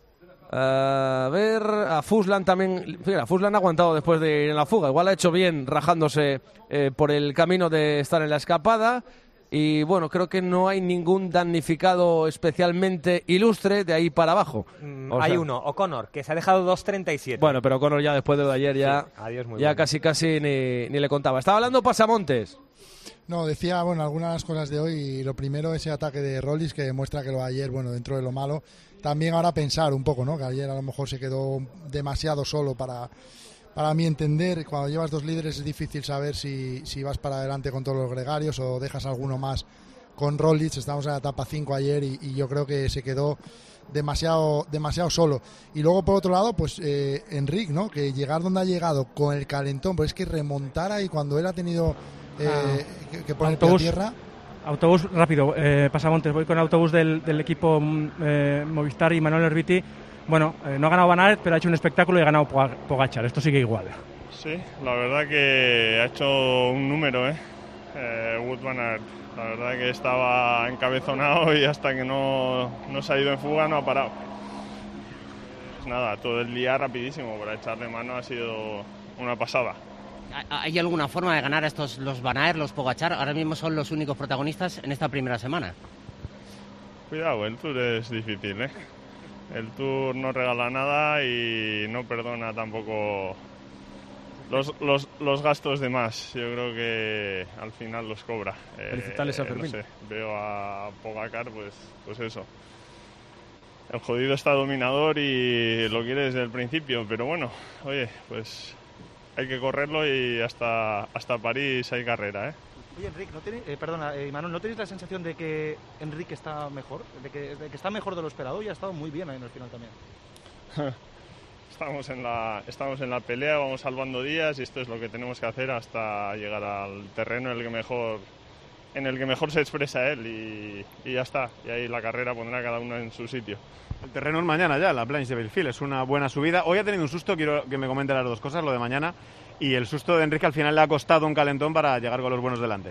Speaker 2: A ver, a Fuslan también. Fíjate, Fuslan ha aguantado después de ir en la fuga. Igual ha hecho bien rajándose eh, por el camino de estar en la escapada. Y bueno, creo que no hay ningún damnificado especialmente ilustre de ahí para abajo.
Speaker 7: Mm,
Speaker 2: O
Speaker 7: hay
Speaker 2: sea,
Speaker 7: uno, O'Connor, que se ha dejado dos treinta y siete.
Speaker 2: Bueno, pero Conor ya después de lo de ayer ya,
Speaker 7: Sí, adiós, muy
Speaker 2: ya
Speaker 7: bueno.
Speaker 2: casi casi ni, ni le contaba. Estaba hablando Pasamontes.
Speaker 5: No, decía, bueno, algunas de las cosas de hoy, y lo primero ese ataque de Roglic que demuestra que lo de ayer, bueno, dentro de lo malo, también ahora pensar un poco, ¿no? Que ayer a lo mejor se quedó demasiado solo para, para mi entender. Cuando llevas dos líderes es difícil saber si, si vas para adelante con todos los gregarios o dejas alguno más con Roglic. Estamos en la etapa cinco ayer y, y yo creo que se quedó demasiado demasiado solo. Y luego por otro lado, pues eh, Enric, ¿no? Que llegar donde ha llegado con el calentón, pues es que remontara y cuando él ha tenido eh, ah, que, que poner pie a tierra.
Speaker 3: Autobús rápido, eh, Pasamontes, voy con autobús del, del equipo eh, Movistar y Manuel Herbiti. Bueno, eh, no ha ganado Van Aert, pero ha hecho un espectáculo y ha ganado Pogačar. Esto sigue igual.
Speaker 11: Sí, la verdad que ha hecho un número, ¿eh? eh Wout Van Aert. La verdad que estaba encabezonado y hasta que no, no se ha ido en fuga no ha parado. Pues nada, todo el día rapidísimo, para echarle mano ha sido una pasada.
Speaker 12: ¿Hay alguna forma de ganar a estos, los Van Aert, los Pogačar? Ahora mismo son los únicos protagonistas en esta primera semana.
Speaker 11: Cuidado, el Tour es difícil, ¿eh? El Tour no regala nada y no perdona tampoco los, los, los gastos de más. Yo creo que al final los cobra.
Speaker 2: Felicitarles
Speaker 11: eh,
Speaker 2: a Fermín.
Speaker 11: No sé, veo a Pogačar, pues, pues eso. El jodido está dominador y lo quiere desde el principio, pero bueno, oye, pues hay que correrlo y hasta, hasta París hay carrera, ¿eh?
Speaker 23: Oye, Enric, ¿no tiene, eh, perdona, eh, Manuel, ¿no tenéis la sensación de que Enric está mejor? De que, de que está mejor de lo esperado y ha estado muy bien ahí en el final también.
Speaker 11: Estamos en la estamos en la pelea, vamos salvando días y esto es lo que tenemos que hacer hasta llegar al terreno en el que mejor en el que mejor se expresa él y, y ya está. Y ahí la carrera pondrá a cada uno en su sitio.
Speaker 14: El terreno es mañana ya, la Planche de Belfield, es una buena subida. Hoy ha tenido un susto, quiero que me comente las dos cosas, lo de mañana y el susto de Enrique al final le ha costado un calentón para llegar con los buenos delante.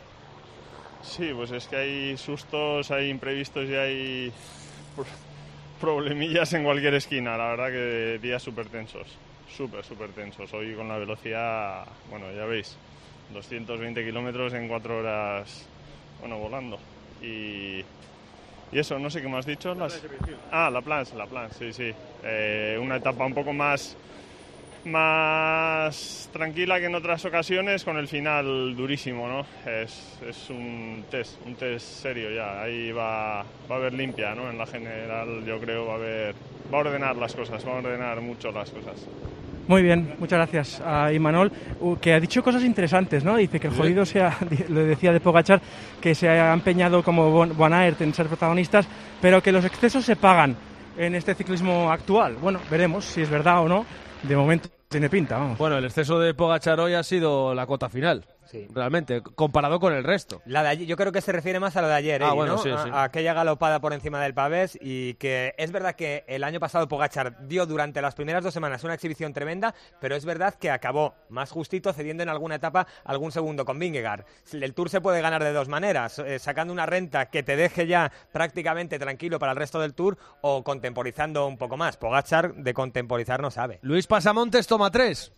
Speaker 11: Sí, pues es que hay sustos, hay imprevistos y hay problemillas en cualquier esquina. La verdad que días súper tensos, súper, súper tensos. Hoy con la velocidad, bueno, ya veis, doscientos veinte kilómetros en cuatro horas, bueno, volando. Y, y eso, no sé qué me has dicho. Las... Ah, la Planche, la Planche, sí, sí. Eh, una etapa un poco más... más tranquila que en otras ocasiones, con el final durísimo, ¿no? Es, es un test, un test serio ya. Ahí va, va a haber limpia, ¿no? En la general yo creo va a haber, va a ordenar las cosas, va a ordenar mucho las cosas.
Speaker 3: Muy bien, muchas gracias a Imanol, que ha dicho cosas interesantes, ¿no? Dice que el jodido se ha, lo decía de Pogačar, que se ha empeñado como Van Aert en ser protagonistas, pero que los excesos se pagan en este ciclismo actual. Bueno, veremos si es verdad o no. De momento tiene pinta, vamos.
Speaker 2: Bueno, el exceso de Pogačar hoy ha sido la cota final. Sí. Realmente, comparado con el resto.
Speaker 7: La de ayer, yo creo que se refiere más a lo de ayer,
Speaker 2: ah,
Speaker 7: Eri,
Speaker 2: bueno,
Speaker 7: ¿no?
Speaker 2: sí,
Speaker 7: a,
Speaker 2: sí.
Speaker 7: a aquella galopada por encima del pavés, y que es verdad que el año pasado Pogačar dio durante las primeras dos semanas una exhibición tremenda, pero es verdad que acabó más justito, cediendo en alguna etapa algún segundo con Vingegaard. El Tour se puede ganar de dos maneras, eh, sacando una renta que te deje ya prácticamente tranquilo para el resto del Tour o contemporizando un poco más. Pogačar de contemporizar no sabe.
Speaker 2: Luis Pasamontes toma tres.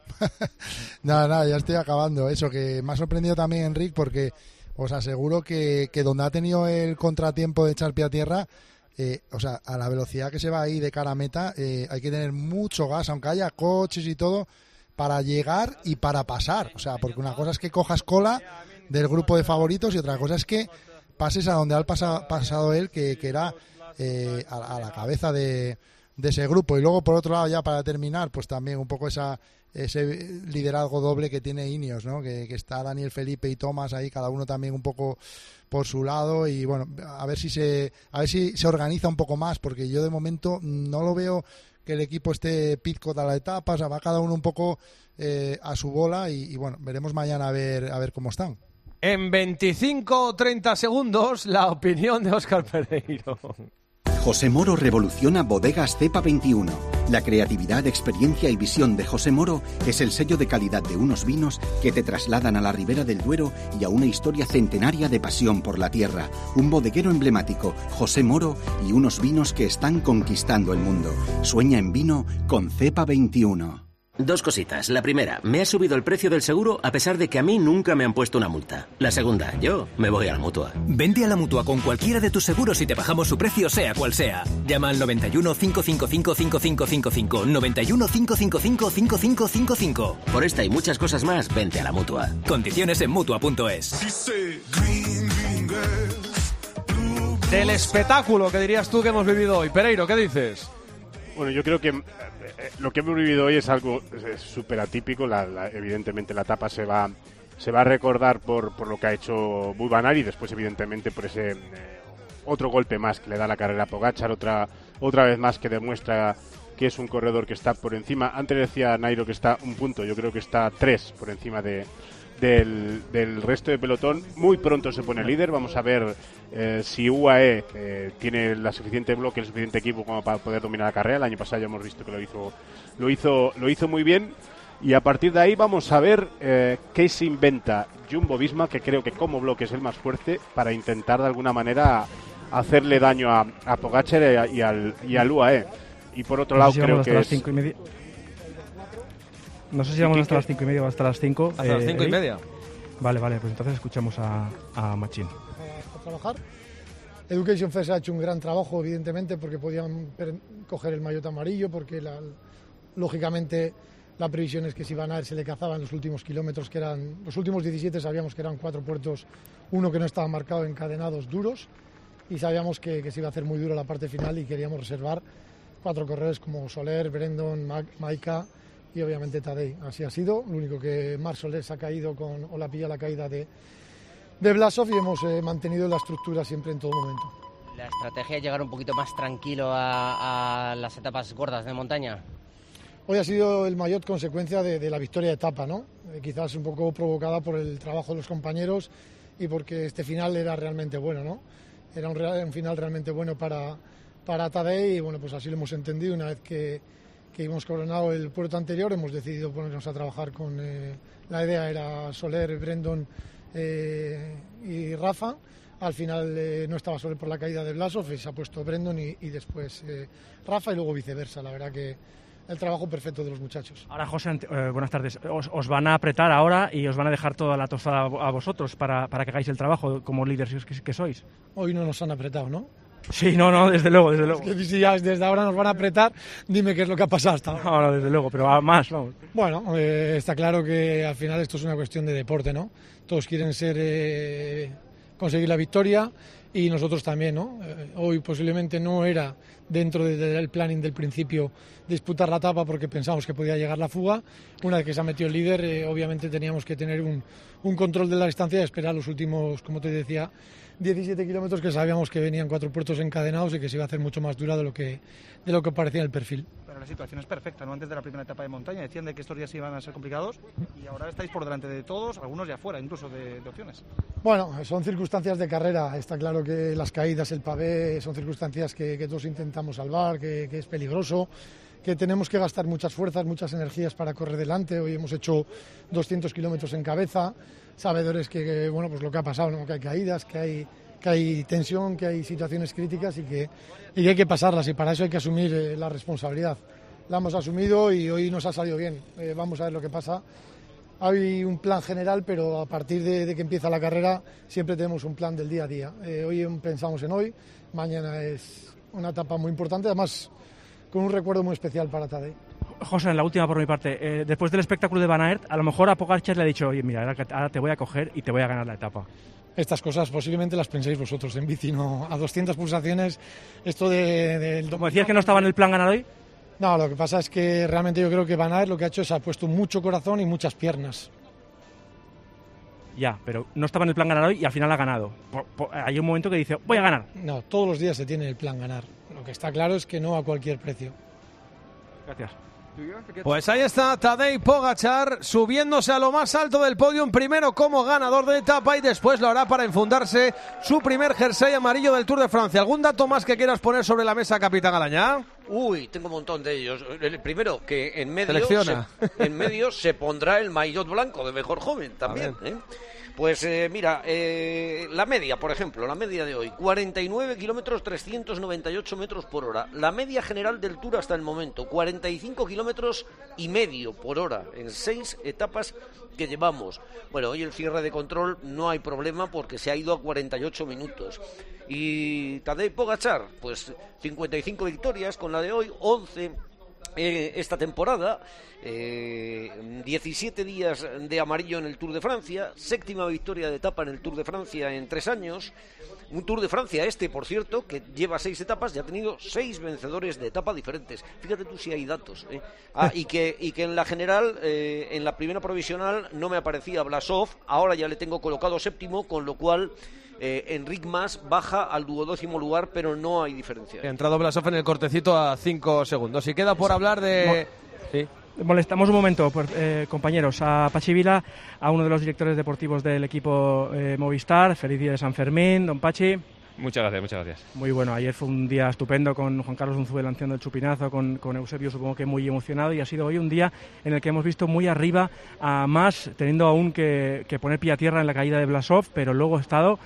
Speaker 5: Nada, nada, ya estoy acabando. Eso, que me ha sorprendido también Enric, porque os aseguro que, que donde ha tenido el contratiempo de echar pie a tierra, eh, o sea, a la velocidad que se va ahí de cara a meta, eh, hay que tener mucho gas, aunque haya coches y todo, para llegar y para pasar. O sea, porque una cosa es que cojas cola del grupo de favoritos y otra cosa es que pases a donde ha pasado, pasado él, que, que era eh, a, a la cabeza de, de ese grupo. Y luego, por otro lado, ya para terminar, pues también un poco esa ese liderazgo doble que tiene Ineos, ¿no? Que, que está Daniel Felipe y Thomas ahí, cada uno también un poco por su lado, y bueno, a ver si se a ver si se organiza un poco más, porque yo de momento no lo veo que el equipo esté pizco de la etapa, o sea, va cada uno un poco eh, a su bola, y, y bueno, veremos mañana a ver a ver cómo están.
Speaker 2: En veinticinco o treinta segundos, la opinión de Óscar Pereiro.
Speaker 24: José Moro revoluciona Bodegas Cepa veintiuno. La creatividad, experiencia y visión de José Moro es el sello de calidad de unos vinos que te trasladan a la Ribera del Duero y a una historia centenaria de pasión por la tierra. Un bodeguero emblemático, José Moro, y unos vinos que están conquistando el mundo. Sueña en vino con Cepa veintiuno.
Speaker 1: Dos cositas. La primera, me ha subido el precio del seguro a pesar de que a mí nunca me han puesto una multa. La segunda, yo me voy a la Mutua.
Speaker 13: Vente a la Mutua con cualquiera de tus seguros y te bajamos su precio sea cual sea. Llama al noventa y uno, cinco cinco cinco, cinco cinco cinco cinco, noventa y uno, cinco cinco cinco, cinco cinco cinco cinco.
Speaker 1: Por esta y muchas cosas más, vente a la Mutua.
Speaker 13: Condiciones en Mutua punto es.
Speaker 2: Del espectáculo que dirías tú que hemos vivido hoy. Pereiro, ¿qué dices?
Speaker 4: Bueno, yo creo que eh, lo que hemos vivido hoy es algo súper atípico. La, la, evidentemente la etapa se va se va a recordar por, por lo que ha hecho Wout van Aert y después evidentemente por ese eh, otro golpe más que le da la carrera a Pogačar, otra otra vez más que demuestra que es un corredor que está por encima. Antes decía Nairo que está un punto, yo creo que está tres por encima de Del, del resto de pelotón. Muy pronto se pone líder. Vamos a ver eh, si U A E eh, tiene la suficiente bloque, el suficiente equipo como para poder dominar la carrera. El año pasado ya hemos visto que lo hizo lo hizo lo hizo muy bien, y a partir de ahí vamos a ver eh, qué se inventa Jumbo-Visma, que creo que como bloque es el más fuerte, para intentar de alguna manera hacerle daño a, a Pogačar y al, y al U A E. Y por otro
Speaker 23: no
Speaker 4: lado
Speaker 23: sé si
Speaker 4: creo
Speaker 23: hasta
Speaker 4: que
Speaker 23: las
Speaker 4: es
Speaker 23: cinco y media. No sé si vamos hasta las cinco y media o hasta las cinco.
Speaker 2: Hasta eh, las cinco y media.
Speaker 23: Vale, vale, pues entonces escuchamos a, a Machín.
Speaker 5: A trabajar. Education First ha hecho un gran trabajo, evidentemente, porque podían coger el maillot amarillo, porque la, lógicamente la previsión es que si Van Aert se le cazaba en los últimos kilómetros, que eran los últimos diecisiete, sabíamos que eran cuatro puertos, uno que no estaba marcado, encadenados, duros, y sabíamos que, que se iba a hacer muy duro la parte final y queríamos reservar cuatro corredores como Soler, Brendon, Maika y obviamente Tadej. Así ha sido. Lo único que Marc Soler se ha caído con o la pilla la caída de, de Blasov, y hemos eh, mantenido la estructura siempre en todo momento.
Speaker 12: ¿La estrategia es llegar un poquito más tranquilo a, a las etapas gordas de montaña?
Speaker 5: Hoy ha sido el maillot consecuencia de, de la victoria de etapa, ¿no? Eh, quizás un poco provocada por el trabajo de los compañeros y porque este final era realmente bueno, ¿no? Era un, real, un final realmente bueno para, para Tadej, y bueno, pues así lo hemos entendido. Una vez que que hemos coronado el puerto anterior, hemos decidido ponernos a trabajar con... Eh, la idea era Soler, Brendon eh, y Rafa. Al final eh, no estaba Soler por la caída de Blasov, y se ha puesto Brendon y, y después eh, Rafa, y luego viceversa. La verdad que el trabajo perfecto de los muchachos.
Speaker 23: Ahora, José, eh, buenas tardes. Os, os van a apretar ahora y os van a dejar toda la tostada a vosotros para, para que hagáis el trabajo como líderes que, que sois.
Speaker 5: Hoy no nos han apretado, ¿no?
Speaker 23: Sí, no, no, desde luego, desde luego.
Speaker 5: Es que si ya desde ahora nos van a apretar, dime qué es lo que ha pasado hasta ahora.
Speaker 23: No, no, desde luego, pero más, vamos.
Speaker 5: Bueno, eh, está claro que al final esto es una cuestión de deporte, ¿no? Todos quieren ser eh, conseguir la victoria, y nosotros también, ¿no? Eh, hoy posiblemente no era dentro de, de, del planning del principio disputar la etapa, porque pensamos que podía llegar la fuga. Una vez que se ha metido el líder, eh, obviamente teníamos que tener un, un control de la distancia y esperar los últimos, como te decía, diecisiete kilómetros, que sabíamos que venían cuatro puertos encadenados y que se iba a hacer mucho más dura de lo que de lo que parecía en el perfil.
Speaker 23: Pero la situación es perfecta, ¿no? Antes de la primera etapa de montaña decían de que estos días iban a ser complicados, y ahora estáis por delante de todos, algunos ya fuera incluso de, de opciones.
Speaker 5: Bueno, son circunstancias de carrera. Está claro que las caídas, el pavé, son circunstancias que, que todos intentamos salvar, que, que es peligroso, que tenemos que gastar muchas fuerzas, muchas energías para correr delante. Hoy hemos hecho doscientos kilómetros en cabeza, sabedores que, que, bueno, pues lo que ha pasado, ¿no? Que hay caídas, que hay, que hay tensión, que hay situaciones críticas, y que, y que hay que pasarlas, y para eso hay que asumir eh, la responsabilidad. La hemos asumido y hoy nos ha salido bien. Eh, vamos a ver lo que pasa. Hay un plan general, pero a partir de, de que empieza la carrera siempre tenemos un plan del día a día. Eh, hoy pensamos en hoy, mañana es una etapa muy importante, además con un recuerdo muy especial para Tadej.
Speaker 23: José, en la última por mi parte, eh, después del espectáculo de Van Aert, a lo mejor a Pogačar le ha dicho, oye, mira, ahora te voy a coger y te voy a ganar la etapa.
Speaker 5: Estas cosas posiblemente las penséis vosotros, en bici no, a doscientas pulsaciones, esto de... de
Speaker 23: ¿Como decías que no estaba en el plan ganar hoy?
Speaker 5: No, lo que pasa es que realmente yo creo que Van Aert lo que ha hecho es ha puesto mucho corazón y muchas piernas.
Speaker 23: Ya, pero no estaba en el plan ganar hoy y al final ha ganado. Por, por, hay un momento que dice, voy a ganar.
Speaker 5: No, todos los días se tiene el plan ganar. Lo que está claro es que no a cualquier precio.
Speaker 23: Gracias.
Speaker 2: Pues ahí está Tadej Pogačar subiéndose a lo más alto del podio, primero como ganador de etapa, y después lo hará para enfundarse su primer jersey amarillo del Tour de Francia. ¿Algún dato más que quieras poner sobre la mesa, capitán Alañá?
Speaker 6: Uy, tengo un montón de ellos. El primero, que en medio,
Speaker 2: Selecciona.
Speaker 6: se, en medio se pondrá el maillot blanco de mejor joven también, ¿eh? Pues eh, mira, eh, la media, por ejemplo, la media de hoy, cuarenta y nueve kilómetros, trescientos noventa y ocho metros por hora. La media general del Tour hasta el momento, cuarenta y cinco kilómetros y medio por hora en seis etapas que llevamos. Bueno, hoy el cierre de control no hay problema porque se ha ido a cuarenta y ocho minutos. Y Tadej Pogačar, pues cincuenta y cinco victorias con la de hoy, once eh, esta temporada. Eh, diecisiete días de amarillo en el Tour de Francia, séptima victoria de etapa en el Tour de Francia en tres años, un Tour de Francia este, por cierto, que lleva seis etapas y ha tenido seis vencedores de etapa diferentes. Fíjate tú si hay datos, ¿eh? Ah, y que, y que en la general, eh, en la primera provisional no me aparecía Blasov, ahora ya le tengo colocado séptimo, con lo cual Eh, Enric Mas baja al duodécimo lugar, pero no hay diferencia.
Speaker 2: Ha entrado Blasov en el cortecito a cinco segundos. Y queda por hablar de... Sí.
Speaker 3: Molestamos un momento, pues, eh, compañeros, a Pachi Vila, a uno de los directores deportivos del equipo eh, Movistar. Feliz día de San Fermín, don Pachi.
Speaker 10: Muchas gracias, muchas gracias.
Speaker 3: Muy bueno, ayer fue un día estupendo con Juan Carlos Unzué lanzando el chupinazo, con, con Eusebio supongo que muy emocionado, y ha sido hoy un día en el que hemos visto muy arriba a Mas, teniendo aún que, que poner pie a tierra en la caída de Blasov, pero luego ha estado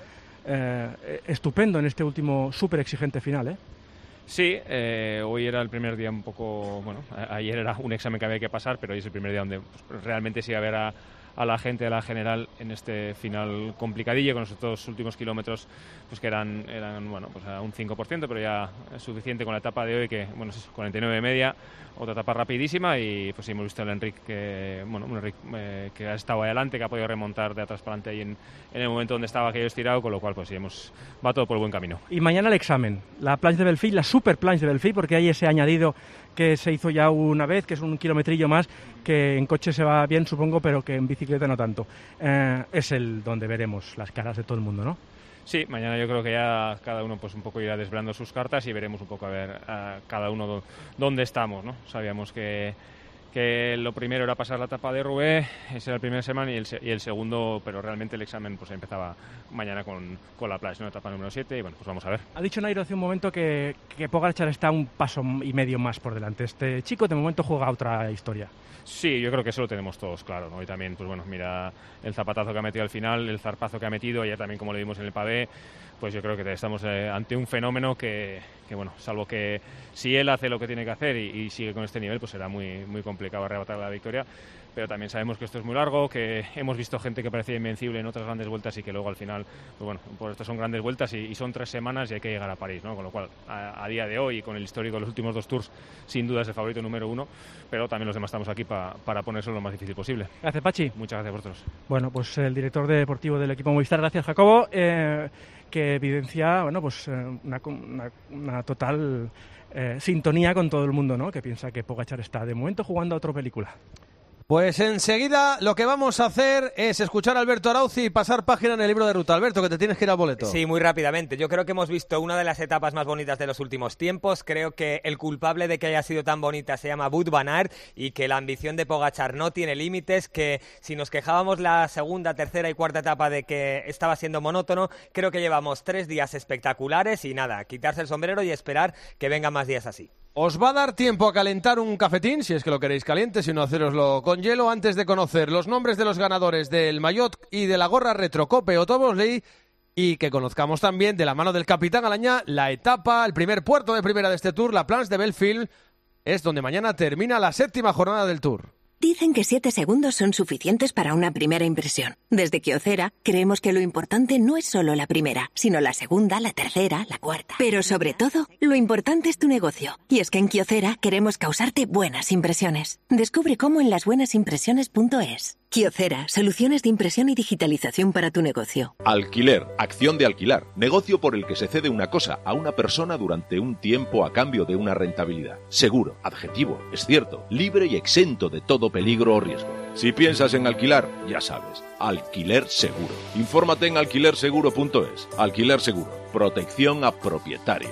Speaker 3: eh, estupendo en este último súper exigente final, ¿eh?
Speaker 10: Sí, eh, hoy era el primer día un poco, bueno, a, ayer era un examen que había que pasar, pero hoy es el primer día donde pues, realmente sí iba a ver a, a la gente de la general en este final complicadillo, con esos dos últimos kilómetros pues que eran, eran bueno, pues a un cinco por ciento, pero ya es suficiente con la etapa de hoy, que bueno, es cuarenta y nueve y media, otra etapa rapidísima, y pues sí, hemos visto al Enric que, bueno, un Enric eh, que ha estado adelante, que ha podido remontar de atrás para adelante ahí en, en el momento donde estaba aquello estirado, con lo cual pues sí, hemos, va todo por el buen camino.
Speaker 3: Y mañana el examen, la planche de Belfi, la super planche de Belfi, porque hay ese añadido que se hizo ya una vez, que es un kilometrillo más, que en coche se va bien, supongo, pero que en bicicleta no tanto. Eh, es el donde veremos las caras de todo el mundo, ¿no?
Speaker 10: Sí, mañana yo creo que ya cada uno pues un poco irá desvelando sus cartas y veremos un poco a ver a cada uno do, dónde estamos, ¿no? Sabíamos que, que lo primero era pasar la etapa de Roubaix, ese era el primer semana, y el, y el segundo, pero realmente el examen pues empezaba mañana con, con la Plage, ¿no? Etapa número siete, y bueno, pues vamos a ver.
Speaker 3: Ha dicho Nairo hace un momento que, que Pogačar está un paso y medio más por delante. Este chico de momento juega otra historia.
Speaker 10: Sí, yo creo que eso lo tenemos todos claro, ¿no? Y también, pues bueno, mira el zapatazo que ha metido al final, el zarpazo que ha metido, ayer también como le vimos en el pavé, pues yo creo que estamos eh, ante un fenómeno que, que, bueno, salvo que si él hace lo que tiene que hacer y, y sigue con este nivel, pues será muy, muy complicado arrebatar la victoria. Pero también sabemos que esto es muy largo, que hemos visto gente que parecía invencible en otras grandes vueltas y que luego al final, pues bueno, pues estas son grandes vueltas y, y son tres semanas y hay que llegar a París, ¿no? Con lo cual, a, a día de hoy y con el histórico de los últimos dos tours, sin duda es el favorito número uno, pero también los demás estamos aquí pa, para ponérselo lo más difícil posible.
Speaker 3: Gracias, Pachi.
Speaker 10: Muchas gracias a vosotros.
Speaker 3: Bueno, pues el director deportivo del equipo Movistar, gracias, Jacobo, eh, que evidencia, bueno, pues una, una, una total eh, sintonía con todo el mundo, ¿no? Que piensa que Pogačar está de momento jugando a otra película.
Speaker 2: Pues enseguida lo que vamos a hacer es escuchar a Alberto Arauzi y pasar página en el libro de ruta. Alberto, que te tienes que ir al boleto.
Speaker 7: Sí, muy rápidamente. Yo creo que hemos visto una de las etapas más bonitas de los últimos tiempos. Creo que el culpable de que haya sido tan bonita se llama Wout van Aert y que la ambición de Pogačar no tiene límites, que si nos quejábamos la segunda, tercera y cuarta etapa de que estaba siendo monótono, creo que llevamos tres días espectaculares y nada, quitarse el sombrero y esperar que vengan más días así.
Speaker 2: Os va a dar tiempo a calentar un cafetín, si es que lo queréis caliente, si no hacéroslo con hielo, antes de conocer los nombres de los ganadores del maillot y de la gorra retro Cope o Tobosley, y que conozcamos también, de la mano del capitán Alañá, la etapa, el primer puerto de primera de este Tour, la Planche de Belfi, es donde mañana termina la séptima jornada del Tour.
Speaker 19: Dicen que siete segundos son suficientes para una primera impresión. Desde Kyocera creemos que lo importante no es solo la primera, sino la segunda, la tercera, la cuarta. Pero sobre todo, lo importante es tu negocio. Y es que en Kyocera queremos causarte buenas impresiones. Descubre cómo en las buenas impresiones punto es. Kyocera, soluciones de impresión y digitalización para tu negocio.
Speaker 16: Alquiler, acción de alquilar, negocio por el que se cede una cosa a una persona durante un tiempo a cambio de una rentabilidad. Seguro, adjetivo, es cierto, libre y exento de todo peligro o riesgo. Si piensas en alquilar, ya sabes, Alquiler Seguro. Infórmate en alquiler seguro punto es. Alquiler Seguro, protección a propietarios.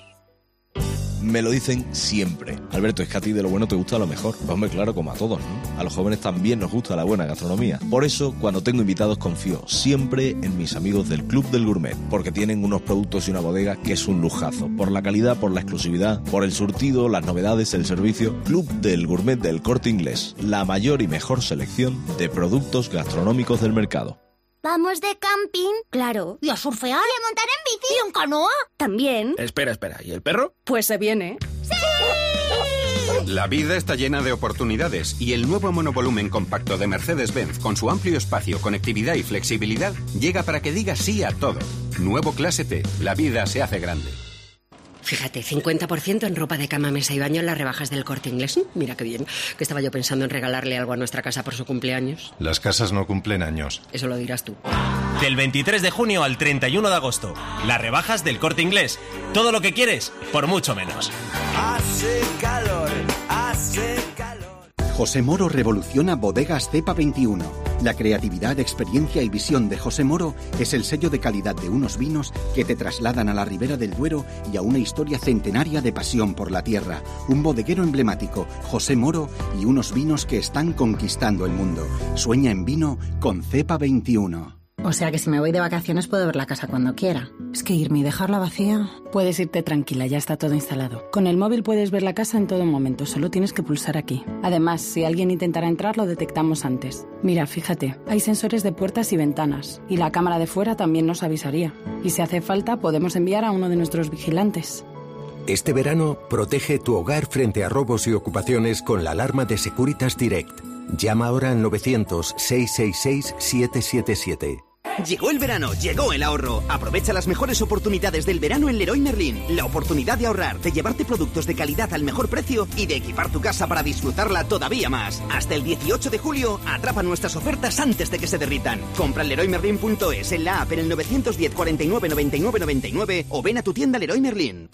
Speaker 17: Me lo dicen siempre. Alberto, es que a ti de lo bueno te gusta lo mejor. Pues hombre, claro, como a todos, ¿no? A los jóvenes también nos gusta la buena gastronomía. Por eso, cuando tengo invitados, confío siempre en mis amigos del Club del Gourmet, porque tienen unos productos y una bodega que es un lujazo. Por la calidad, por la exclusividad, por el surtido, las novedades, el servicio. Club del Gourmet del Corte Inglés. La mayor y mejor selección de productos gastronómicos del mercado.
Speaker 9: ¿Vamos de camping?
Speaker 15: Claro.
Speaker 9: ¿Y a surfear? ¿Y a montar en bici? ¿Y en canoa?
Speaker 15: También.
Speaker 18: Espera, espera. ¿Y el perro?
Speaker 15: Pues se viene.
Speaker 9: ¡Sí!
Speaker 20: La vida está llena de oportunidades y el nuevo monovolumen compacto de Mercedes-Benz con su amplio espacio, conectividad y flexibilidad llega para que diga sí a todo. Nuevo Clase T. La vida se hace grande.
Speaker 25: Fíjate, cincuenta por ciento en ropa de cama, mesa y baño en las rebajas del Corte Inglés. Mira qué bien, que estaba yo pensando en regalarle algo a nuestra casa por su cumpleaños.
Speaker 26: Las casas no cumplen años.
Speaker 25: Eso lo dirás tú.
Speaker 27: Del veintitrés de junio al treinta y uno de agosto, las rebajas del Corte Inglés. Todo lo que quieres, por mucho menos.
Speaker 24: Hace calor, hace calor. José Moro revoluciona Bodegas Cepa veintiuno. La creatividad, experiencia y visión de José Moro es el sello de calidad de unos vinos que te trasladan a la Ribera del Duero y a una historia centenaria de pasión por la tierra. Un bodeguero emblemático, José Moro, y unos vinos que están conquistando el mundo. Sueña en vino con Cepa veintiuno.
Speaker 28: O sea que si me voy de vacaciones puedo ver la casa cuando quiera. Es que irme y dejarla vacía... Puedes irte tranquila, ya está todo instalado. Con el móvil puedes ver la casa en todo momento, solo tienes que pulsar aquí. Además, si alguien intentara entrar, lo detectamos antes. Mira, fíjate, hay sensores de puertas y ventanas. Y la cámara de fuera también nos avisaría. Y si hace falta, podemos enviar a uno de nuestros vigilantes.
Speaker 29: Este verano, protege tu hogar frente a robos y ocupaciones con la alarma de Securitas Direct. Llama ahora al novecientos, seiscientos sesenta y seis, setecientos setenta y siete.
Speaker 30: Llegó el verano, llegó el ahorro. Aprovecha las mejores oportunidades del verano en Leroy Merlin. La oportunidad de ahorrar, de llevarte productos de calidad al mejor precio y de equipar tu casa para disfrutarla todavía más. Hasta el dieciocho de julio, atrapa nuestras ofertas antes de que se derritan. Compra en leroy merlin punto es, en la app, en el nueve uno cero, cuarenta y nueve, noventa y nueve, noventa y nueve o ven a tu tienda Leroy Merlin.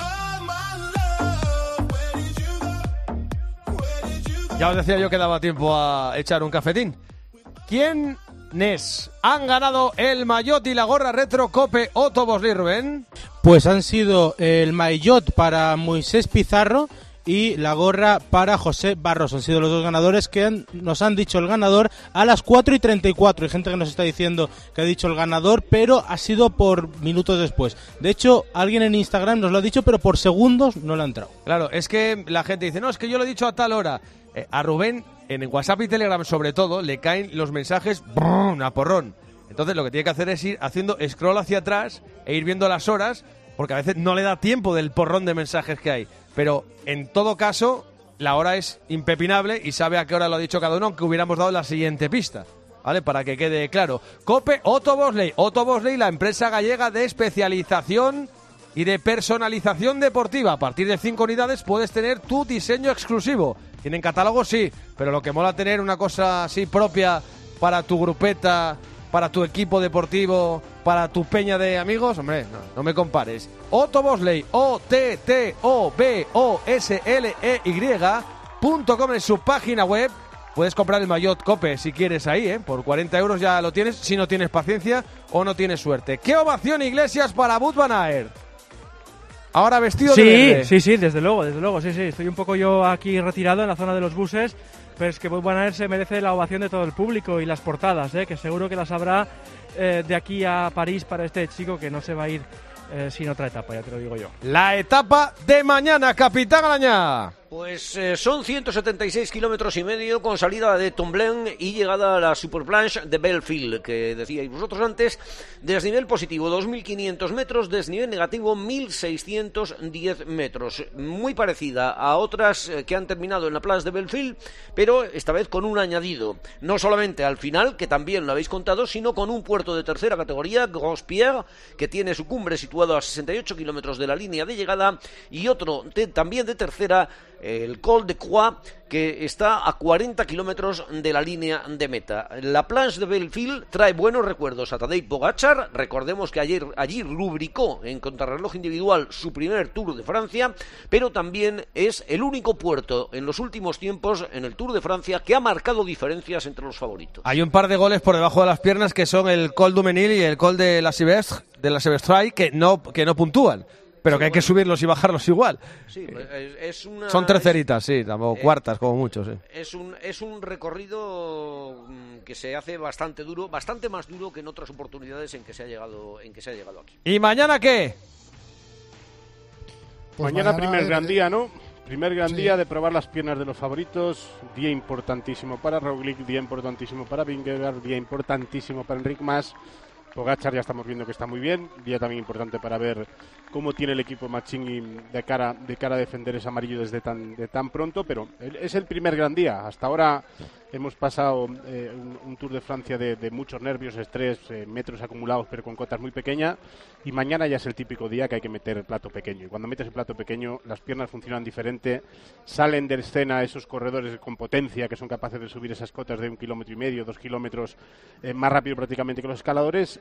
Speaker 2: Ya os decía yo que daba tiempo a echar un cafetín. ¿Quién... Nes, han ganado el maillot y la gorra retro Cope Otto Bosley, Rubén?
Speaker 8: Pues han sido el maillot para Moisés Pizarro y la gorra para José Barros. Han sido los dos ganadores que han, nos han dicho el ganador a las cuatro y treinta y cuatro. Hay gente que nos está diciendo que ha dicho el ganador, pero ha sido por minutos después. De hecho, alguien en Instagram nos lo ha dicho, pero por segundos no le ha entrado.
Speaker 2: Claro, es que la gente dice, no, es que yo lo he dicho a tal hora. Eh, a Rubén, en WhatsApp y Telegram sobre todo, le caen los mensajes ¡brum! A porrón. Entonces lo que tiene que hacer es ir haciendo scroll hacia atrás e ir viendo las horas, porque a veces no le da tiempo del porrón de mensajes que hay. Pero en todo caso, la hora es impepinable y sabe a qué hora lo ha dicho cada uno, aunque hubiéramos dado la siguiente pista, ¿vale? Para que quede claro. Cope Otto Bosley. Otto Bosley, la empresa gallega de especialización y de personalización deportiva. A partir de cinco unidades puedes tener tu diseño exclusivo. Tienen catálogo, sí, pero lo que mola tener una cosa así propia para tu grupeta, para tu equipo deportivo, para tu peña de amigos, hombre, no, no me compares. Otto Bosley, O T T O B O S L E Y punto com en su página web. Puedes comprar el maillot Cope si quieres ahí, ¿eh? Por cuarenta euros ya lo tienes, si no tienes paciencia o no tienes suerte. ¡Qué ovación, Iglesias, para Wout van Aert! Ahora vestido
Speaker 3: sí,
Speaker 2: de verde.
Speaker 3: Sí, sí, desde luego, desde luego, sí, sí. Estoy un poco yo aquí retirado en la zona de los buses, pero es que Wout van Aert se merece la ovación de todo el público y las portadas, ¿eh? Que seguro que las habrá eh, de aquí a París para este chico que no se va a ir eh, sin otra etapa, ya te lo digo yo.
Speaker 2: La etapa de mañana, Capitán Arañá.
Speaker 6: Pues eh, son ciento setenta y seis kilómetros y medio con salida de Tomblain y llegada a la Superplanche de Belleville, que decíais vosotros antes. Desnivel positivo dos mil quinientos metros, desnivel negativo mil seiscientos diez metros. Muy parecida a otras eh, que han terminado en la Planche de Belleville, pero esta vez con un añadido. No solamente al final, que también lo habéis contado, sino con un puerto de tercera categoría, Grospierre, que tiene su cumbre situado a sesenta y ocho kilómetros de la línea de llegada, y otro de, también de tercera, el Col de Croix, que está a cuarenta kilómetros de la línea de meta. La Planche de Belleville trae buenos recuerdos a Tadej Pogačar. Recordemos que ayer allí rubricó en contrarreloj individual su primer Tour de Francia, pero también es el único puerto en los últimos tiempos en el Tour de Francia que ha marcado diferencias entre los favoritos.
Speaker 2: Hay un par de goles por debajo de las piernas que son el Col du Menil y el Col de la Silvestre, de la Silvestre, que no, que no puntúan. Pero sí, que hay bueno. que subirlos y bajarlos igual.
Speaker 6: Sí, es una,
Speaker 2: Son terceritas, sí, tampoco eh, cuartas como mucho, sí.
Speaker 6: Es un, es un recorrido que se hace bastante duro, bastante más duro que en otras oportunidades en que se ha llegado, en que se ha llegado aquí.
Speaker 2: ¿Y mañana qué?
Speaker 4: Pues mañana, mañana primer gran día, ¿no? Primer gran
Speaker 1: Sí.
Speaker 4: día de probar las piernas de los favoritos, día importantísimo para Roglic, día importantísimo para Vingegaard, día importantísimo para Enric Mas. Pogačar ya estamos viendo que está muy bien, día también importante para ver cómo tiene el equipo Mazzini de cara, de cara a defender ese amarillo desde tan, de tan pronto, pero es el primer gran día. Hasta ahora hemos pasado eh, un, un Tour de Francia de, de muchos nervios, estrés, eh, metros acumulados, pero con cotas muy pequeñas, y mañana ya es el típico día que hay que meter el plato pequeño, y cuando metes el plato pequeño las piernas funcionan diferente, salen de escena esos corredores con potencia que son capaces de subir esas cotas de un kilómetro y medio, dos kilómetros eh, más rápido prácticamente que los escaladores.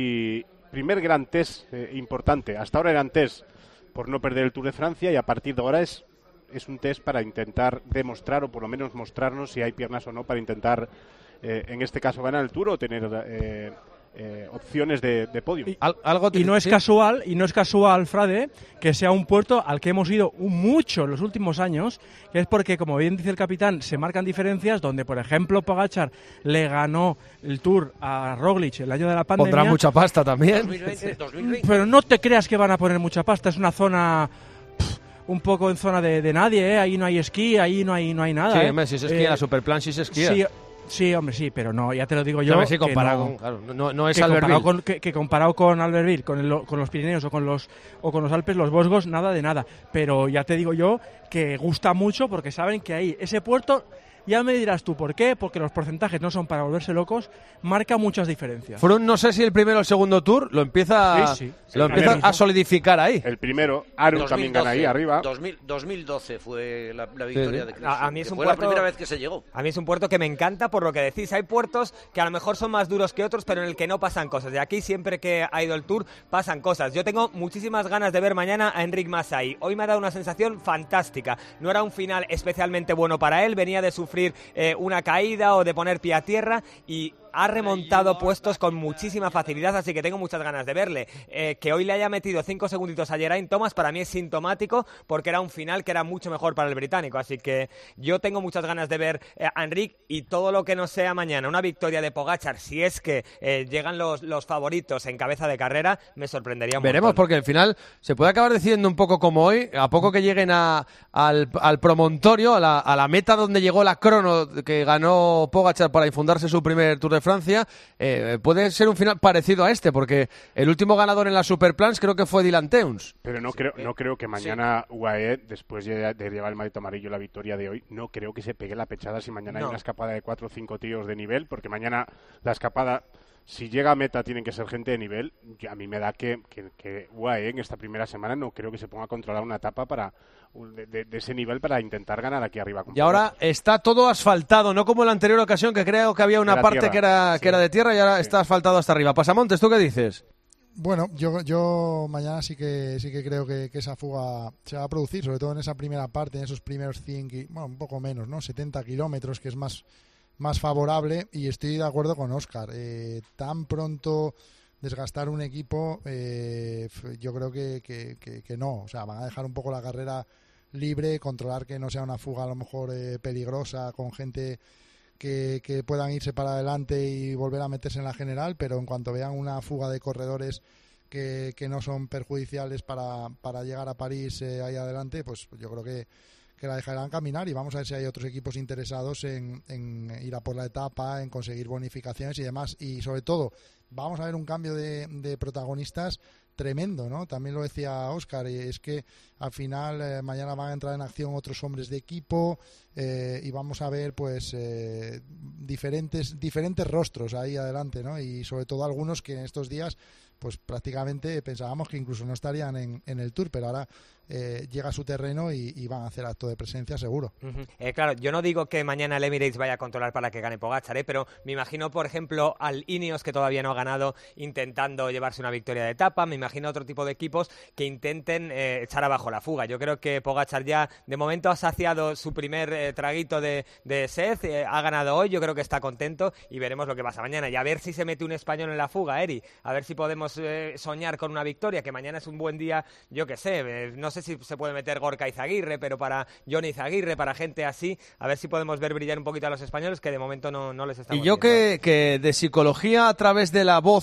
Speaker 4: Y primer gran test eh, importante. Hasta ahora eran test por no perder el Tour de Francia, y a partir de ahora es, es un test para intentar demostrar, o por lo menos mostrarnos si hay piernas o no, para intentar, eh, en este caso, ganar el Tour o tener eh, eh, opciones de, de podio.
Speaker 3: Y, algo y no es casual, y no es casual, Frade, que sea un puerto al que hemos ido mucho en los últimos años, que es porque, como bien dice el capitán, se marcan diferencias donde, por ejemplo, Pogačar le ganó el Tour a Roglic el año de la pandemia.
Speaker 1: Pondrá mucha pasta también.
Speaker 6: dos mil veinte, dos mil veinte.
Speaker 3: Pero no te creas que van a poner mucha pasta, es una zona pff, un poco en zona de, de nadie, ¿eh? Ahí no hay esquí, ahí no hay no hay nada.
Speaker 1: Sí,
Speaker 3: ¿eh?
Speaker 1: hombre, si se esquía,
Speaker 3: eh,
Speaker 1: la Superplan sí se esquía.
Speaker 3: Sí, sí, hombre, sí, pero no, ya te lo digo yo.
Speaker 1: No, sí,
Speaker 3: que
Speaker 1: comparado
Speaker 3: no,
Speaker 1: con, claro, no, no es
Speaker 3: que comparado
Speaker 1: Albertville.
Speaker 3: con, que, que comparado con Albertville, con, el, con los Pirineos o con los o con los Alpes, los Vosgos, nada de nada. Pero ya te digo yo que gusta mucho porque saben que ahí ese puerto, ya me dirás tú por qué, porque los porcentajes no son para volverse locos, marca muchas diferencias.
Speaker 1: Froome, no sé si el primero o el segundo Tour lo empieza,
Speaker 3: Sí, sí, sí.
Speaker 1: lo empieza
Speaker 3: Primero.
Speaker 1: a solidificar ahí.
Speaker 4: El primero, Aru también gana ahí arriba.
Speaker 6: dos mil, dos mil doce fue la, la victoria
Speaker 1: Sí, sí.
Speaker 6: de Chris.
Speaker 7: A, a mí es
Speaker 6: que
Speaker 7: un
Speaker 6: fue
Speaker 7: puerto,
Speaker 6: la primera vez que se llegó.
Speaker 7: A mí es un puerto que me encanta por lo que decís. Hay puertos que a lo mejor son más duros que otros, pero en el que no pasan cosas. Y aquí siempre que ha ido el Tour pasan cosas. Yo tengo muchísimas ganas de ver mañana a Enric Mas ahí. Hoy me ha dado una sensación fantástica. No era un final especialmente bueno para él. Venía de sufrir eh, una caída o de poner pie a tierra y ha remontado puestos con muchísima facilidad, así que tengo muchas ganas de verle. Eh, que hoy le haya metido cinco segunditos a Geraint Thomas para mí es sintomático, porque era un final que era mucho mejor para el británico, así que yo tengo muchas ganas de ver eh, a Enric, y todo lo que no sea mañana una victoria de Pogačar, si es que eh, llegan los, los favoritos en cabeza de carrera, me sorprendería un
Speaker 1: Veremos,
Speaker 7: montón.
Speaker 1: porque al final se puede acabar decidiendo un poco como hoy, a poco que lleguen a, al, al promontorio, a la, a la meta donde llegó la crono que ganó Pogačar para infundarse su primer Tour de Francia. Eh, puede ser un final parecido a este, porque el último ganador en la Superplans creo que fue Dylan Teuns.
Speaker 4: Pero no creo, no creo que mañana U A E, después de, de llevar el maldito amarillo la victoria de hoy, no creo que se pegue la pechada si mañana
Speaker 7: No.
Speaker 4: hay una escapada de cuatro o cinco tíos de nivel, porque mañana la escapada, si llega a meta, tienen que ser gente de nivel. Yo- a mí me da que, que, que U A E en esta primera semana no creo que se ponga a controlar una etapa para de, de- de ese nivel para intentar ganar aquí arriba. con
Speaker 1: Y ahora está todo asfaltado, no como en la anterior ocasión, que creo que había una
Speaker 4: Era
Speaker 1: parte
Speaker 4: tierra.
Speaker 1: que era,
Speaker 4: Sí.
Speaker 1: que era de tierra, y ahora está asfaltado hasta arriba. Pasamontes, ¿tú qué dices?
Speaker 5: Bueno, yo, yo mañana sí que sí que creo que, que esa fuga se va a producir, sobre todo en esa primera parte, en esos primeros cien, ki- bueno, un poco menos, ¿no? setenta kilómetros, que es más, más favorable, y estoy de acuerdo con Óscar. Eh, tan pronto desgastar un equipo, eh, f- yo creo que, que, que, que no. O sea, van a dejar un poco la carrera libre, controlar que no sea una fuga a lo mejor eh, peligrosa, con gente que, que puedan irse para adelante y volver a meterse en la general, pero en cuanto vean una fuga de corredores que, que no son perjudiciales para, para llegar a París eh, ahí adelante, pues yo creo que, que la dejarán caminar, y vamos a ver si hay otros equipos interesados en, en ir a por la etapa, en conseguir bonificaciones y demás, y sobre todo vamos a ver un cambio de, de protagonistas tremendo, ¿no? También lo decía Óscar, y es que al final eh, mañana van a entrar en acción otros hombres de equipo, eh, y vamos a ver pues eh, diferentes diferentes rostros ahí adelante, ¿no? Y sobre todo algunos que en estos días pues prácticamente pensábamos que incluso no estarían en, en el Tour, pero ahora eh, llega a su terreno y, y van a hacer acto de presencia seguro.
Speaker 7: Ujú. Eh, claro, yo no digo que mañana el Emirates vaya a controlar para que gane Pogačar, ¿eh? Pero me imagino, por ejemplo, al Ineos, que todavía no ha ganado, intentando llevarse una victoria de etapa. Me imagino otro tipo de equipos que intenten eh, echar abajo la fuga. Yo creo que Pogačar ya, de momento, ha saciado su primer eh, traguito de, de sed, eh, ha ganado hoy, yo creo que está contento, y veremos lo que pasa mañana. Y a ver si se mete un español en la fuga, Eri. A ver si podemos eh, soñar con una victoria, que mañana es un buen día, yo qué sé, eh, no sé si se puede meter Gorka Izaguirre, pero para Johnny Izaguirre, para gente así, a ver si podemos ver brillar un poquito a los españoles, que de momento no, no les está
Speaker 1: Y yo que, que de psicología a través de la voz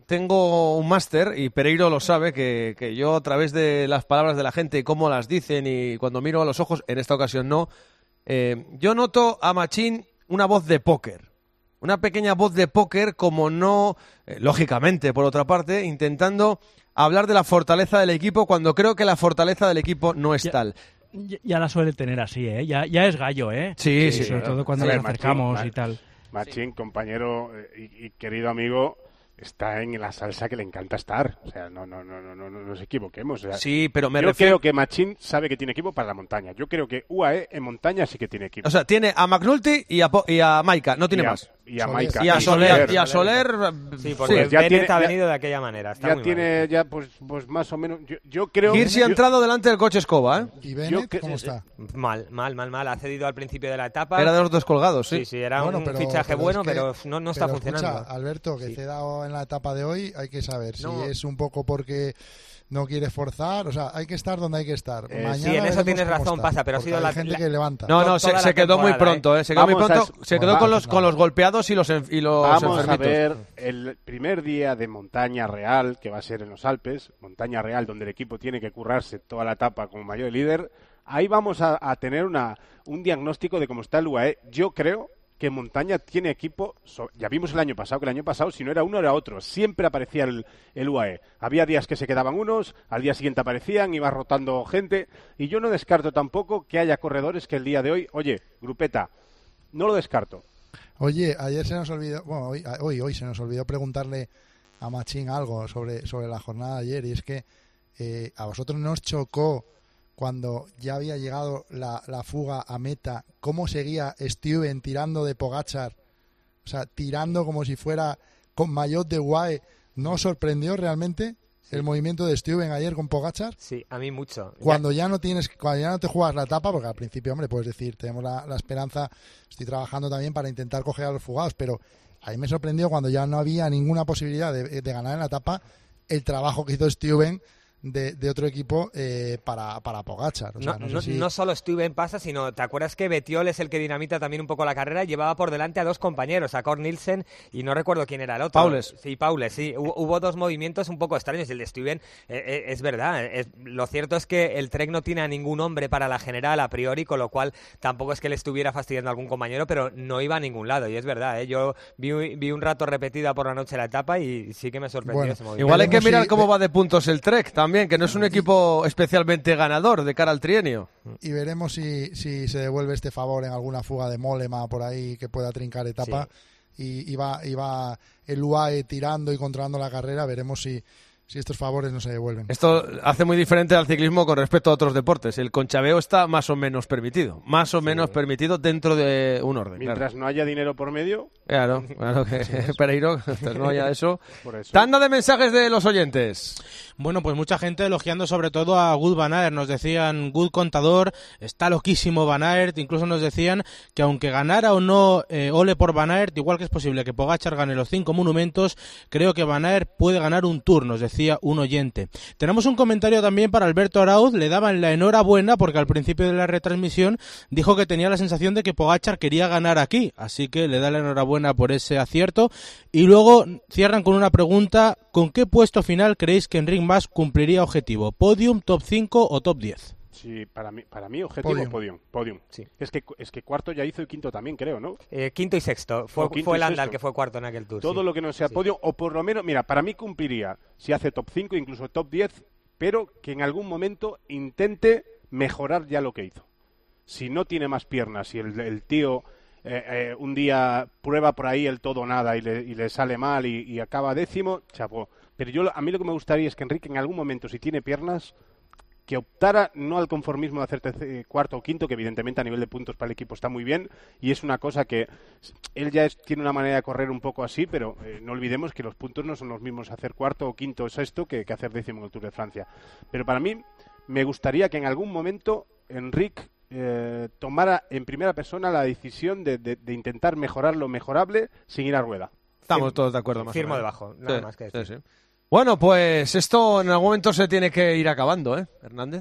Speaker 1: tengo un máster, y Pereiro lo sabe, que, que yo a través de las palabras de la gente y cómo las dicen y cuando miro a los ojos, en esta ocasión no, eh, yo noto a Machín una voz de póker. Una pequeña voz de póker, como no, eh, lógicamente, por otra parte, intentando hablar de la fortaleza del equipo cuando creo que la fortaleza del equipo no es
Speaker 10: ya,
Speaker 1: tal.
Speaker 10: Ya, ya la suele tener así, ¿eh? Ya, ya es gallo, ¿eh?
Speaker 1: Sí, sí.
Speaker 10: Sobre
Speaker 1: sí.
Speaker 10: todo cuando
Speaker 4: A ver,
Speaker 10: nos acercamos
Speaker 4: Machín,
Speaker 10: y tal.
Speaker 4: Machín, compañero eh, y, y querido amigo, está en la salsa que le encanta estar. O sea, no, no, no, no, no, no nos equivoquemos. O sea,
Speaker 1: sí, pero me
Speaker 4: yo
Speaker 1: refiero...
Speaker 4: creo que Machín sabe que tiene equipo para la montaña. Yo creo que U A E en montaña sí que tiene equipo.
Speaker 1: O sea, tiene a McNulty y a, Po- y a Maika, no tiene
Speaker 4: Y a-
Speaker 1: más.
Speaker 4: y a Maika.
Speaker 1: Y a
Speaker 4: Y
Speaker 1: Soler.
Speaker 4: Soler.
Speaker 1: Y a Soler.
Speaker 7: Sí, porque
Speaker 4: Pues ya
Speaker 7: Bennett
Speaker 4: tiene-
Speaker 7: ha
Speaker 4: ya-
Speaker 7: venido de aquella manera. Está
Speaker 4: ya
Speaker 7: muy
Speaker 4: tiene,
Speaker 7: mal.
Speaker 4: ya pues, pues más o menos. Yo, yo creo.
Speaker 1: Girsi ha
Speaker 4: yo-
Speaker 1: entrado delante del coche escoba, ¿eh?
Speaker 5: ¿Y
Speaker 4: Yo
Speaker 5: Bennett
Speaker 4: que-
Speaker 5: cómo está?
Speaker 7: Mal, mal, mal, mal. Ha cedido al principio de la etapa.
Speaker 1: Era de los dos colgados, sí.
Speaker 7: Sí, sí, era
Speaker 5: Bueno,
Speaker 7: un
Speaker 5: pero-
Speaker 7: fichaje
Speaker 5: pero
Speaker 7: bueno,
Speaker 5: es que-
Speaker 7: pero no, no está
Speaker 5: pero
Speaker 7: funcionando.
Speaker 5: Escucha, Alberto, que
Speaker 7: Sí.
Speaker 5: ceda en la etapa de hoy, hay que saber
Speaker 7: No.
Speaker 5: si es un poco porque no quiere forzar, o sea, hay que estar donde hay que estar.
Speaker 7: Eh,
Speaker 5: Mañana
Speaker 7: sí, en eso
Speaker 5: veremos
Speaker 7: tienes
Speaker 5: cómo
Speaker 7: razón,
Speaker 5: está,
Speaker 7: pasa, pero ha
Speaker 5: porque
Speaker 7: sido
Speaker 5: hay
Speaker 7: la-
Speaker 5: gente
Speaker 7: la-
Speaker 5: que levanta.
Speaker 1: No, no,
Speaker 7: Toda
Speaker 1: se,
Speaker 7: la
Speaker 1: se quedó muy
Speaker 7: temporada,
Speaker 1: pronto, ¿eh? Se quedó muy
Speaker 4: Vamos a-
Speaker 1: pronto. Se quedó
Speaker 5: Bueno,
Speaker 1: con los,
Speaker 5: pues
Speaker 1: con
Speaker 5: nada.
Speaker 1: los golpeados y los, en- y los
Speaker 4: Vamos a
Speaker 1: enfermitos.
Speaker 4: ver el primer día de montaña real, que va a ser en los Alpes, montaña real donde el equipo tiene que currarse toda la etapa como mayor líder. Ahí vamos a, a tener una, un diagnóstico de cómo está el U A E. Yo creo que montaña tiene equipo, so- ya vimos el año pasado, que el año pasado si no era uno era otro, siempre aparecía el, el U A E. Había días que se quedaban unos, al día siguiente aparecían, iba rotando gente, y yo no descarto tampoco que haya corredores que el día de hoy, oye, grupeta, no lo descarto.
Speaker 5: Oye, ayer se nos olvidó, bueno, hoy, hoy, hoy se nos olvidó preguntarle a Machín algo sobre, sobre la jornada de ayer, y es que eh, a vosotros nos chocó cuando ya había llegado la, la fuga a meta, cómo seguía Stuyven tirando de Pogačar, o sea, tirando como si fuera con maillot de U A E. ¿No os sorprendió realmente el movimiento de Stuyven ayer con Pogačar?
Speaker 7: Sí, a mí mucho.
Speaker 5: Cuando ya no tienes, cuando ya no te juegas la etapa, porque al principio, hombre, puedes decir, tenemos la, la esperanza, estoy trabajando también para intentar coger a los fugados, pero a mí me sorprendió cuando ya no había ninguna posibilidad de, de ganar en la etapa, el trabajo que hizo Stuyven de, de otro equipo eh, para, para Pogačar. O sea,
Speaker 7: No,
Speaker 5: no,
Speaker 7: no,
Speaker 5: sé si...
Speaker 7: no solo Stuyven pasa, sino ¿te acuerdas que Bettiol es el que dinamita también un poco la carrera? Llevaba por delante a dos compañeros, a Cor Nielsen y no recuerdo quién era el otro.
Speaker 1: Paules.
Speaker 7: Sí, Paules, sí. Hubo, hubo dos movimientos un poco extraños. El de Stuyven eh, eh, es verdad. Es, lo cierto es que el Trek no tiene a ningún hombre para la general a priori, con lo cual tampoco es que le estuviera fastidiando a algún compañero, pero no iba a ningún lado. Y es verdad, ¿eh? Yo vi, vi un rato repetida por la noche la etapa y sí que me sorprendió
Speaker 5: Bueno,
Speaker 7: ese movimiento.
Speaker 1: Igual hay que
Speaker 5: Veremos
Speaker 1: mirar
Speaker 5: si-
Speaker 1: cómo va de puntos el Trek también, que no es un equipo especialmente ganador de cara al trienio.
Speaker 5: Y veremos si, si se devuelve este favor en alguna fuga de Mollema por ahí que pueda trincar etapa. Y, y, va, y va el U A E tirando y controlando la carrera. Veremos si, si estos favores no se devuelven.
Speaker 1: Esto hace muy diferente al ciclismo con respecto a otros deportes. El conchaveo está más o menos permitido. Más o menos permitido dentro de un orden.
Speaker 4: Mientras
Speaker 1: Claro,
Speaker 4: no haya dinero por medio,
Speaker 1: claro, claro que Pereiro, mientras no haya eso.
Speaker 4: por eso.
Speaker 1: Tanda de mensajes de los oyentes.
Speaker 8: Bueno, pues mucha gente elogiando sobre todo a Wout van Aert. Nos decían, Wout contador, está loquísimo Van Aert. Incluso nos decían que aunque ganara o no eh, Ole por Van Aert, igual que es posible que Pogačar gane los cinco monumentos, creo que Van Aert puede ganar un Tour, nos decía un oyente. Tenemos un comentario también para Alberto Arauz. Le daban la enhorabuena porque al principio de la retransmisión dijo que tenía la sensación de que Pogačar quería ganar aquí. Así que le da la enhorabuena por ese acierto. Y luego cierran con una pregunta: ¿con qué puesto final creéis que Enric Mas cumpliría objetivo? ¿Podium, top cinco o top diez?
Speaker 4: Sí, para mí, para mí objetivo
Speaker 5: Podium.
Speaker 4: podium. Podium.
Speaker 7: Sí.
Speaker 4: Es que es que cuarto ya hizo y quinto también, creo, ¿no?
Speaker 7: Eh, quinto y sexto. Fue,
Speaker 4: O quinto
Speaker 7: fue
Speaker 4: y
Speaker 7: Landal
Speaker 4: sexto.
Speaker 7: que fue cuarto en aquel Tour.
Speaker 4: Todo
Speaker 7: sí.
Speaker 4: lo que no sea
Speaker 7: Sí.
Speaker 4: podio, o por lo menos, mira, para mí cumpliría si hace top cinco, incluso top diez, pero que en algún momento intente mejorar ya lo que hizo. Si no tiene más piernas, si el, el tío eh, eh, un día prueba por ahí el todo o nada y le, y le sale mal y, y acaba décimo, chapó. Pero yo a mí lo que me gustaría es que Enrique en algún momento, si tiene piernas, que optara no al conformismo de hacer tercer, cuarto o quinto, que evidentemente a nivel de puntos para el equipo está muy bien, y es una cosa que él ya es, tiene una manera de correr un poco así, pero eh, no olvidemos que los puntos no son los mismos hacer cuarto o quinto o sexto que, que hacer décimo en el Tour de Francia. Pero para mí me gustaría que en algún momento Enrique eh, tomara en primera persona la decisión de, de, de intentar mejorar lo mejorable sin ir a rueda.
Speaker 1: Estamos todos de acuerdo. Más
Speaker 7: Firmo
Speaker 1: o menos.
Speaker 7: debajo, nada
Speaker 1: Sí,
Speaker 7: más que
Speaker 1: sí,
Speaker 7: decir.
Speaker 1: sí. Bueno, pues esto en algún momento se tiene que ir acabando, ¿eh, Hernández?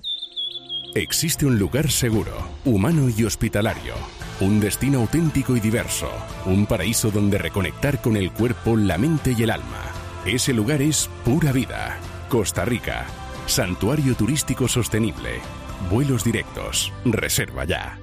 Speaker 11: Existe un lugar seguro, humano y hospitalario. Un destino auténtico y diverso. Un paraíso donde reconectar con el cuerpo, la mente y el alma. Ese lugar es pura vida. Costa Rica. Santuario turístico sostenible. Vuelos directos. Reserva ya.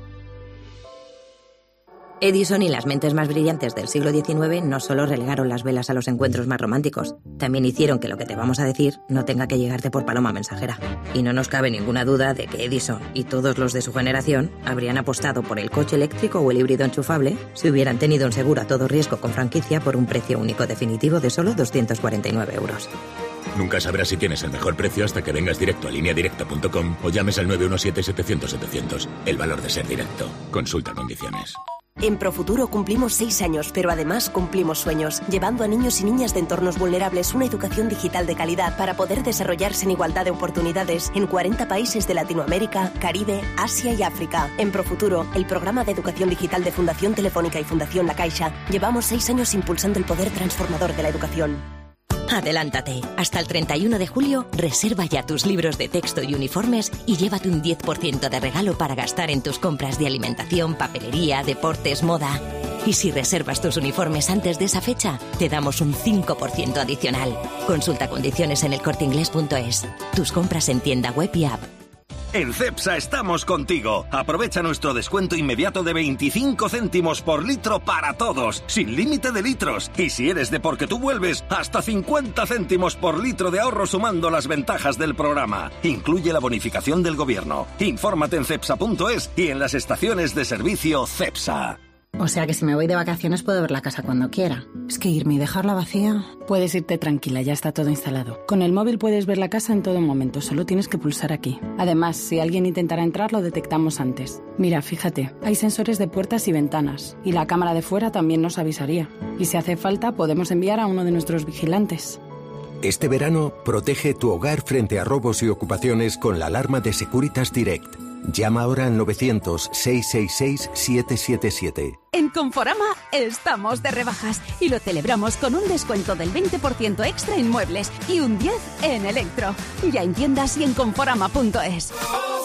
Speaker 12: Edison y las mentes más brillantes del siglo diecinueve no solo relegaron las velas a los encuentros más románticos, también hicieron que lo que te vamos a decir no tenga que llegarte por paloma mensajera. Y no nos cabe ninguna duda de que Edison y todos los de su generación habrían apostado por el coche eléctrico o el híbrido enchufable si hubieran tenido un seguro a todo riesgo con franquicia por un precio único definitivo de solo doscientos cuarenta y nueve euros.
Speaker 13: Nunca sabrás si tienes el mejor precio hasta que vengas directo a línea directa punto com o llames al nueve uno siete, setecientos, setecientos. El valor de ser directo. Consulta condiciones.
Speaker 14: En Profuturo cumplimos seis años, pero además cumplimos sueños, llevando a niños y niñas de entornos vulnerables una educación digital de calidad para poder desarrollarse en igualdad de oportunidades en cuarenta países de Latinoamérica, Caribe, Asia y África. En Profuturo, el programa de educación digital de Fundación Telefónica y Fundación La Caixa, llevamos seis años impulsando el poder transformador de la educación.
Speaker 25: Adelántate. Hasta el treinta y uno de julio, reserva ya tus libros de texto y uniformes y llévate un diez por ciento de regalo para gastar en tus compras de alimentación, papelería, deportes, moda. Y si reservas tus uniformes antes de esa fecha, te damos un cinco por ciento adicional. Consulta condiciones en el corte inglés punto es. Tus compras en tienda web y app.
Speaker 15: En Cepsa estamos contigo. Aprovecha nuestro descuento inmediato de veinticinco céntimos por litro para todos, sin límite de litros. Y si eres de Porque Tú Vuelves, hasta cincuenta céntimos por litro de ahorro sumando las ventajas del programa. Incluye la bonificación del gobierno. Infórmate en cepsa punto es y en las estaciones de servicio Cepsa.
Speaker 28: O sea que si me voy de vacaciones puedo ver la casa cuando quiera. Es que irme y dejarla vacía... Puedes irte tranquila, ya está todo instalado. Con el móvil puedes ver la casa en todo momento, solo tienes que pulsar aquí. Además, si alguien intentara entrar, lo detectamos antes. Mira, fíjate, hay sensores de puertas y ventanas. Y la cámara de fuera también nos avisaría. Y si hace falta, podemos enviar a uno de nuestros vigilantes.
Speaker 29: Este verano, protege tu hogar frente a robos y ocupaciones con la alarma de Securitas Direct. Llama ahora al novecientos, seiscientos sesenta y seis, setecientos setenta y siete.
Speaker 16: En Conforama estamos de rebajas y lo celebramos con un descuento del veinte por ciento extra en muebles y un diez por ciento en electro. Ya en tiendas y en conforama punto es.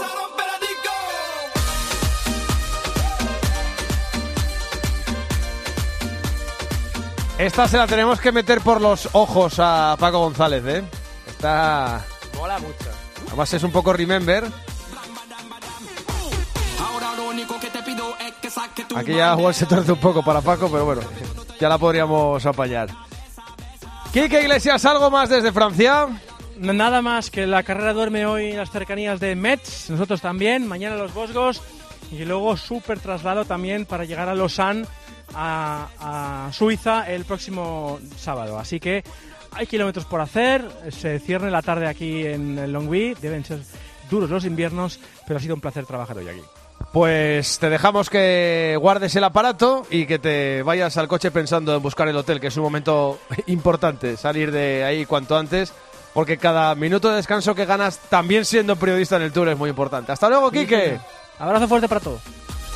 Speaker 2: Esta se la tenemos que meter por los ojos a Paco González, ¿eh? Esta...
Speaker 7: Mola mucho.
Speaker 2: Además es un poco Remember. Aquí ya igual se torce un poco para Paco, pero bueno, ya la podríamos apañar. Quique Iglesias, ¿algo más desde Francia?
Speaker 3: Nada más, que la carrera duerme hoy en las cercanías de Metz, nosotros también, mañana los Vosgos, y luego súper traslado también para llegar a Lausanne, a, a Suiza, el próximo sábado. Así que hay kilómetros por hacer, se cierne la tarde aquí en Longwy, deben ser duros los inviernos, pero ha sido un placer trabajar hoy aquí.
Speaker 2: Pues te dejamos que guardes el aparato y que te vayas al coche pensando en buscar el hotel, que es un momento importante, salir de ahí cuanto antes, porque cada minuto de descanso que ganas, también siendo periodista en el Tour, es muy importante. ¡Hasta luego, Quique!
Speaker 3: Abrazo fuerte para todos.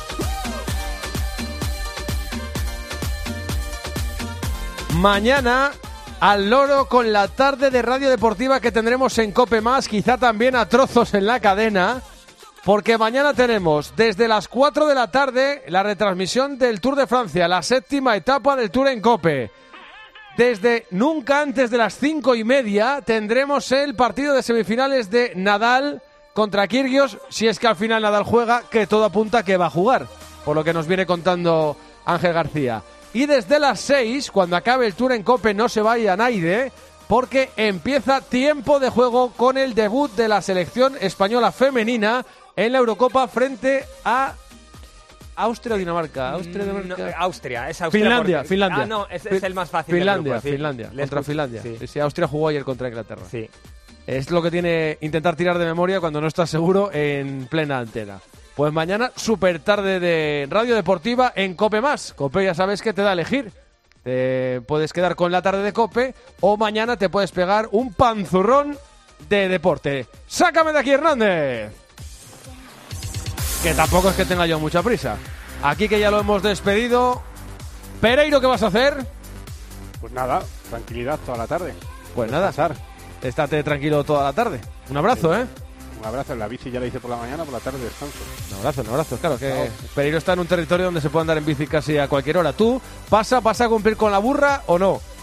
Speaker 2: Mañana al loro con la tarde de radio deportiva que tendremos en COPE Más, quizá también a trozos en la cadena. Porque mañana tenemos desde las cuatro de la tarde la retransmisión del Tour de Francia, la séptima etapa del Tour en COPE. Desde nunca antes de las cinco y media tendremos el partido de semifinales de Nadal contra Kyrgios, si es que al final Nadal juega, que todo apunta que va a jugar, por lo que nos viene contando Ángel García. Y desde las seis, cuando acabe el Tour en COPE, no se vaya nadie, porque empieza tiempo de juego con el debut de la selección española femenina en la Eurocopa frente a Austria o Dinamarca. Austria, Dinamarca.
Speaker 7: No, Austria, es Austria.
Speaker 2: Finlandia,
Speaker 7: porque...
Speaker 2: Finlandia.
Speaker 7: Ah, no, es, es el más fácil.
Speaker 2: Finlandia,
Speaker 7: del grupo, sí.
Speaker 2: Finlandia,
Speaker 7: Les
Speaker 2: contra
Speaker 7: gusta,
Speaker 2: Finlandia.
Speaker 7: Sí.
Speaker 2: Sí, Austria jugó ayer contra Inglaterra.
Speaker 7: Sí.
Speaker 2: Es lo que tiene intentar tirar de memoria cuando no estás seguro en plena antena. Pues mañana, súper tarde de Radio Deportiva en COPE Más. COPE ya sabes que te da a elegir. Te puedes quedar con la tarde de COPE o mañana te puedes pegar un panzurrón de deporte. ¡Sácame de aquí, Hernández! Que tampoco es que tenga yo mucha prisa. Aquí que ya lo hemos despedido. Pereiro, ¿qué vas a hacer?
Speaker 4: Pues nada, tranquilidad toda la tarde.
Speaker 2: Pues nada,
Speaker 4: Descansar.
Speaker 2: Estate tranquilo toda la tarde. Un abrazo, ¿eh?
Speaker 4: Un abrazo. En la bici ya la hice por la mañana, por la tarde descanso.
Speaker 2: Un abrazo, un abrazo. Claro que Pereiro está en un territorio donde se puede andar en bici casi a cualquier hora. ¿Tú pasa, pasa a cumplir con la burra o no?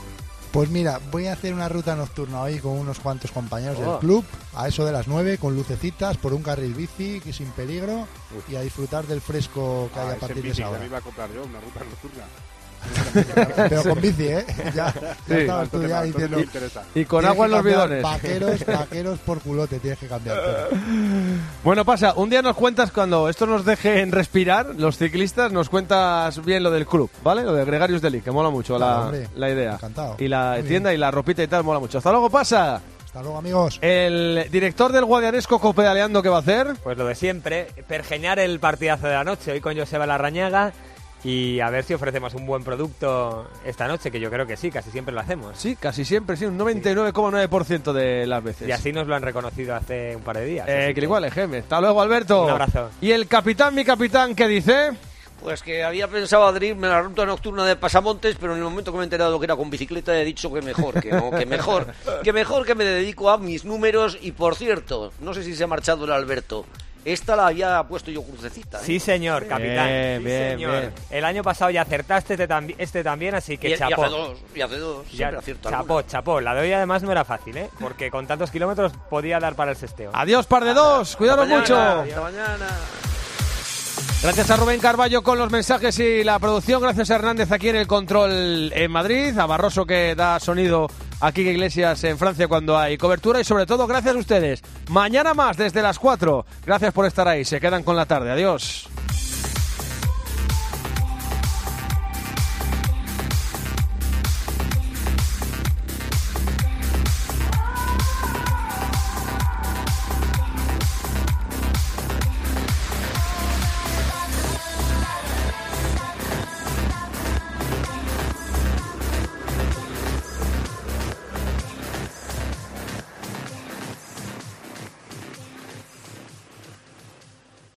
Speaker 5: Pues mira, voy a hacer una ruta nocturna hoy con unos cuantos compañeros
Speaker 6: Oh.
Speaker 5: del club, a eso de las nueve, con lucecitas, por un carril bici, que sin peligro, y a disfrutar del fresco que hay
Speaker 4: Ah,
Speaker 5: a
Speaker 4: ese
Speaker 5: partir de
Speaker 4: bici
Speaker 5: esa
Speaker 4: que
Speaker 5: hora.
Speaker 4: me iba a comprar yo, una ruta nocturna.
Speaker 5: Pero con bici, ¿eh? Ya, ya
Speaker 1: Sí.
Speaker 5: estabas tú ya diciendo...
Speaker 4: me interesa.
Speaker 1: Y con
Speaker 5: tienes
Speaker 1: agua en
Speaker 5: que
Speaker 1: los
Speaker 5: cambiar
Speaker 1: bidones.
Speaker 5: Vaqueros, vaqueros por culote, tienes que cambiar todo.
Speaker 1: Bueno, pasa, un día nos cuentas cuando esto nos dejen respirar, los ciclistas, nos cuentas bien lo del club, ¿vale? Lo de Gregarious Delic, que mola mucho
Speaker 5: Claro,
Speaker 1: la,
Speaker 5: hombre,
Speaker 1: la idea.
Speaker 5: encantado.
Speaker 1: Y la
Speaker 5: Muy
Speaker 1: tienda y la ropita y tal, mola mucho. Hasta luego, pasa.
Speaker 5: Hasta luego, amigos.
Speaker 1: El director del Guadianesco copedaleando, ¿qué va a hacer?
Speaker 7: Pues lo de siempre, pergeñar el partidazo de la noche, hoy con Joseba Larrañaga, y a ver si ofrecemos un buen producto esta noche, que yo creo que sí, casi siempre lo hacemos.
Speaker 1: Sí, casi siempre, sí, un noventa y nueve coma nueve por ciento de las veces.
Speaker 7: Y así nos lo han reconocido hace un par de días.
Speaker 1: Eh,
Speaker 7: así
Speaker 1: que igual, Geme. Hasta luego, Alberto.
Speaker 7: Un abrazo.
Speaker 1: Y el capitán, mi capitán, ¿qué dice?
Speaker 6: Pues que había pensado adherirme a la ruta nocturna de Pasamontes, pero en el momento que me he enterado que era con bicicleta he dicho que mejor, que no, que mejor, que mejor que me dedico a mis números. Y por cierto, no sé si se ha marchado el Alberto, esta la había puesto yo crucecita, ¿eh?
Speaker 7: Sí, señor, capitán.
Speaker 1: Bien,
Speaker 7: Sí,
Speaker 1: bien,
Speaker 7: señor.
Speaker 1: bien.
Speaker 7: El año pasado ya acertaste este, tambi- este también, así que
Speaker 6: y, y
Speaker 7: chapó.
Speaker 6: hace dos, y hace dos,
Speaker 7: Ya-
Speaker 6: siempre acierto
Speaker 7: chapó,
Speaker 6: alguna.
Speaker 7: chapó. La de hoy además no era fácil, ¿eh? Porque con tantos kilómetros podía dar para el sesteo.
Speaker 1: Adiós, par de dos. Cuidaros
Speaker 6: Hasta
Speaker 1: mucho.
Speaker 6: mañana, hasta mañana.
Speaker 1: Gracias a Rubén Carballo con los mensajes y la producción. Gracias a Hernández aquí en el control en Madrid. A Barroso que da sonido a Quique Iglesias en Francia cuando hay cobertura. Y sobre todo, gracias a ustedes. Mañana más desde las cuatro. Gracias por estar ahí. Se quedan con la tarde. Adiós.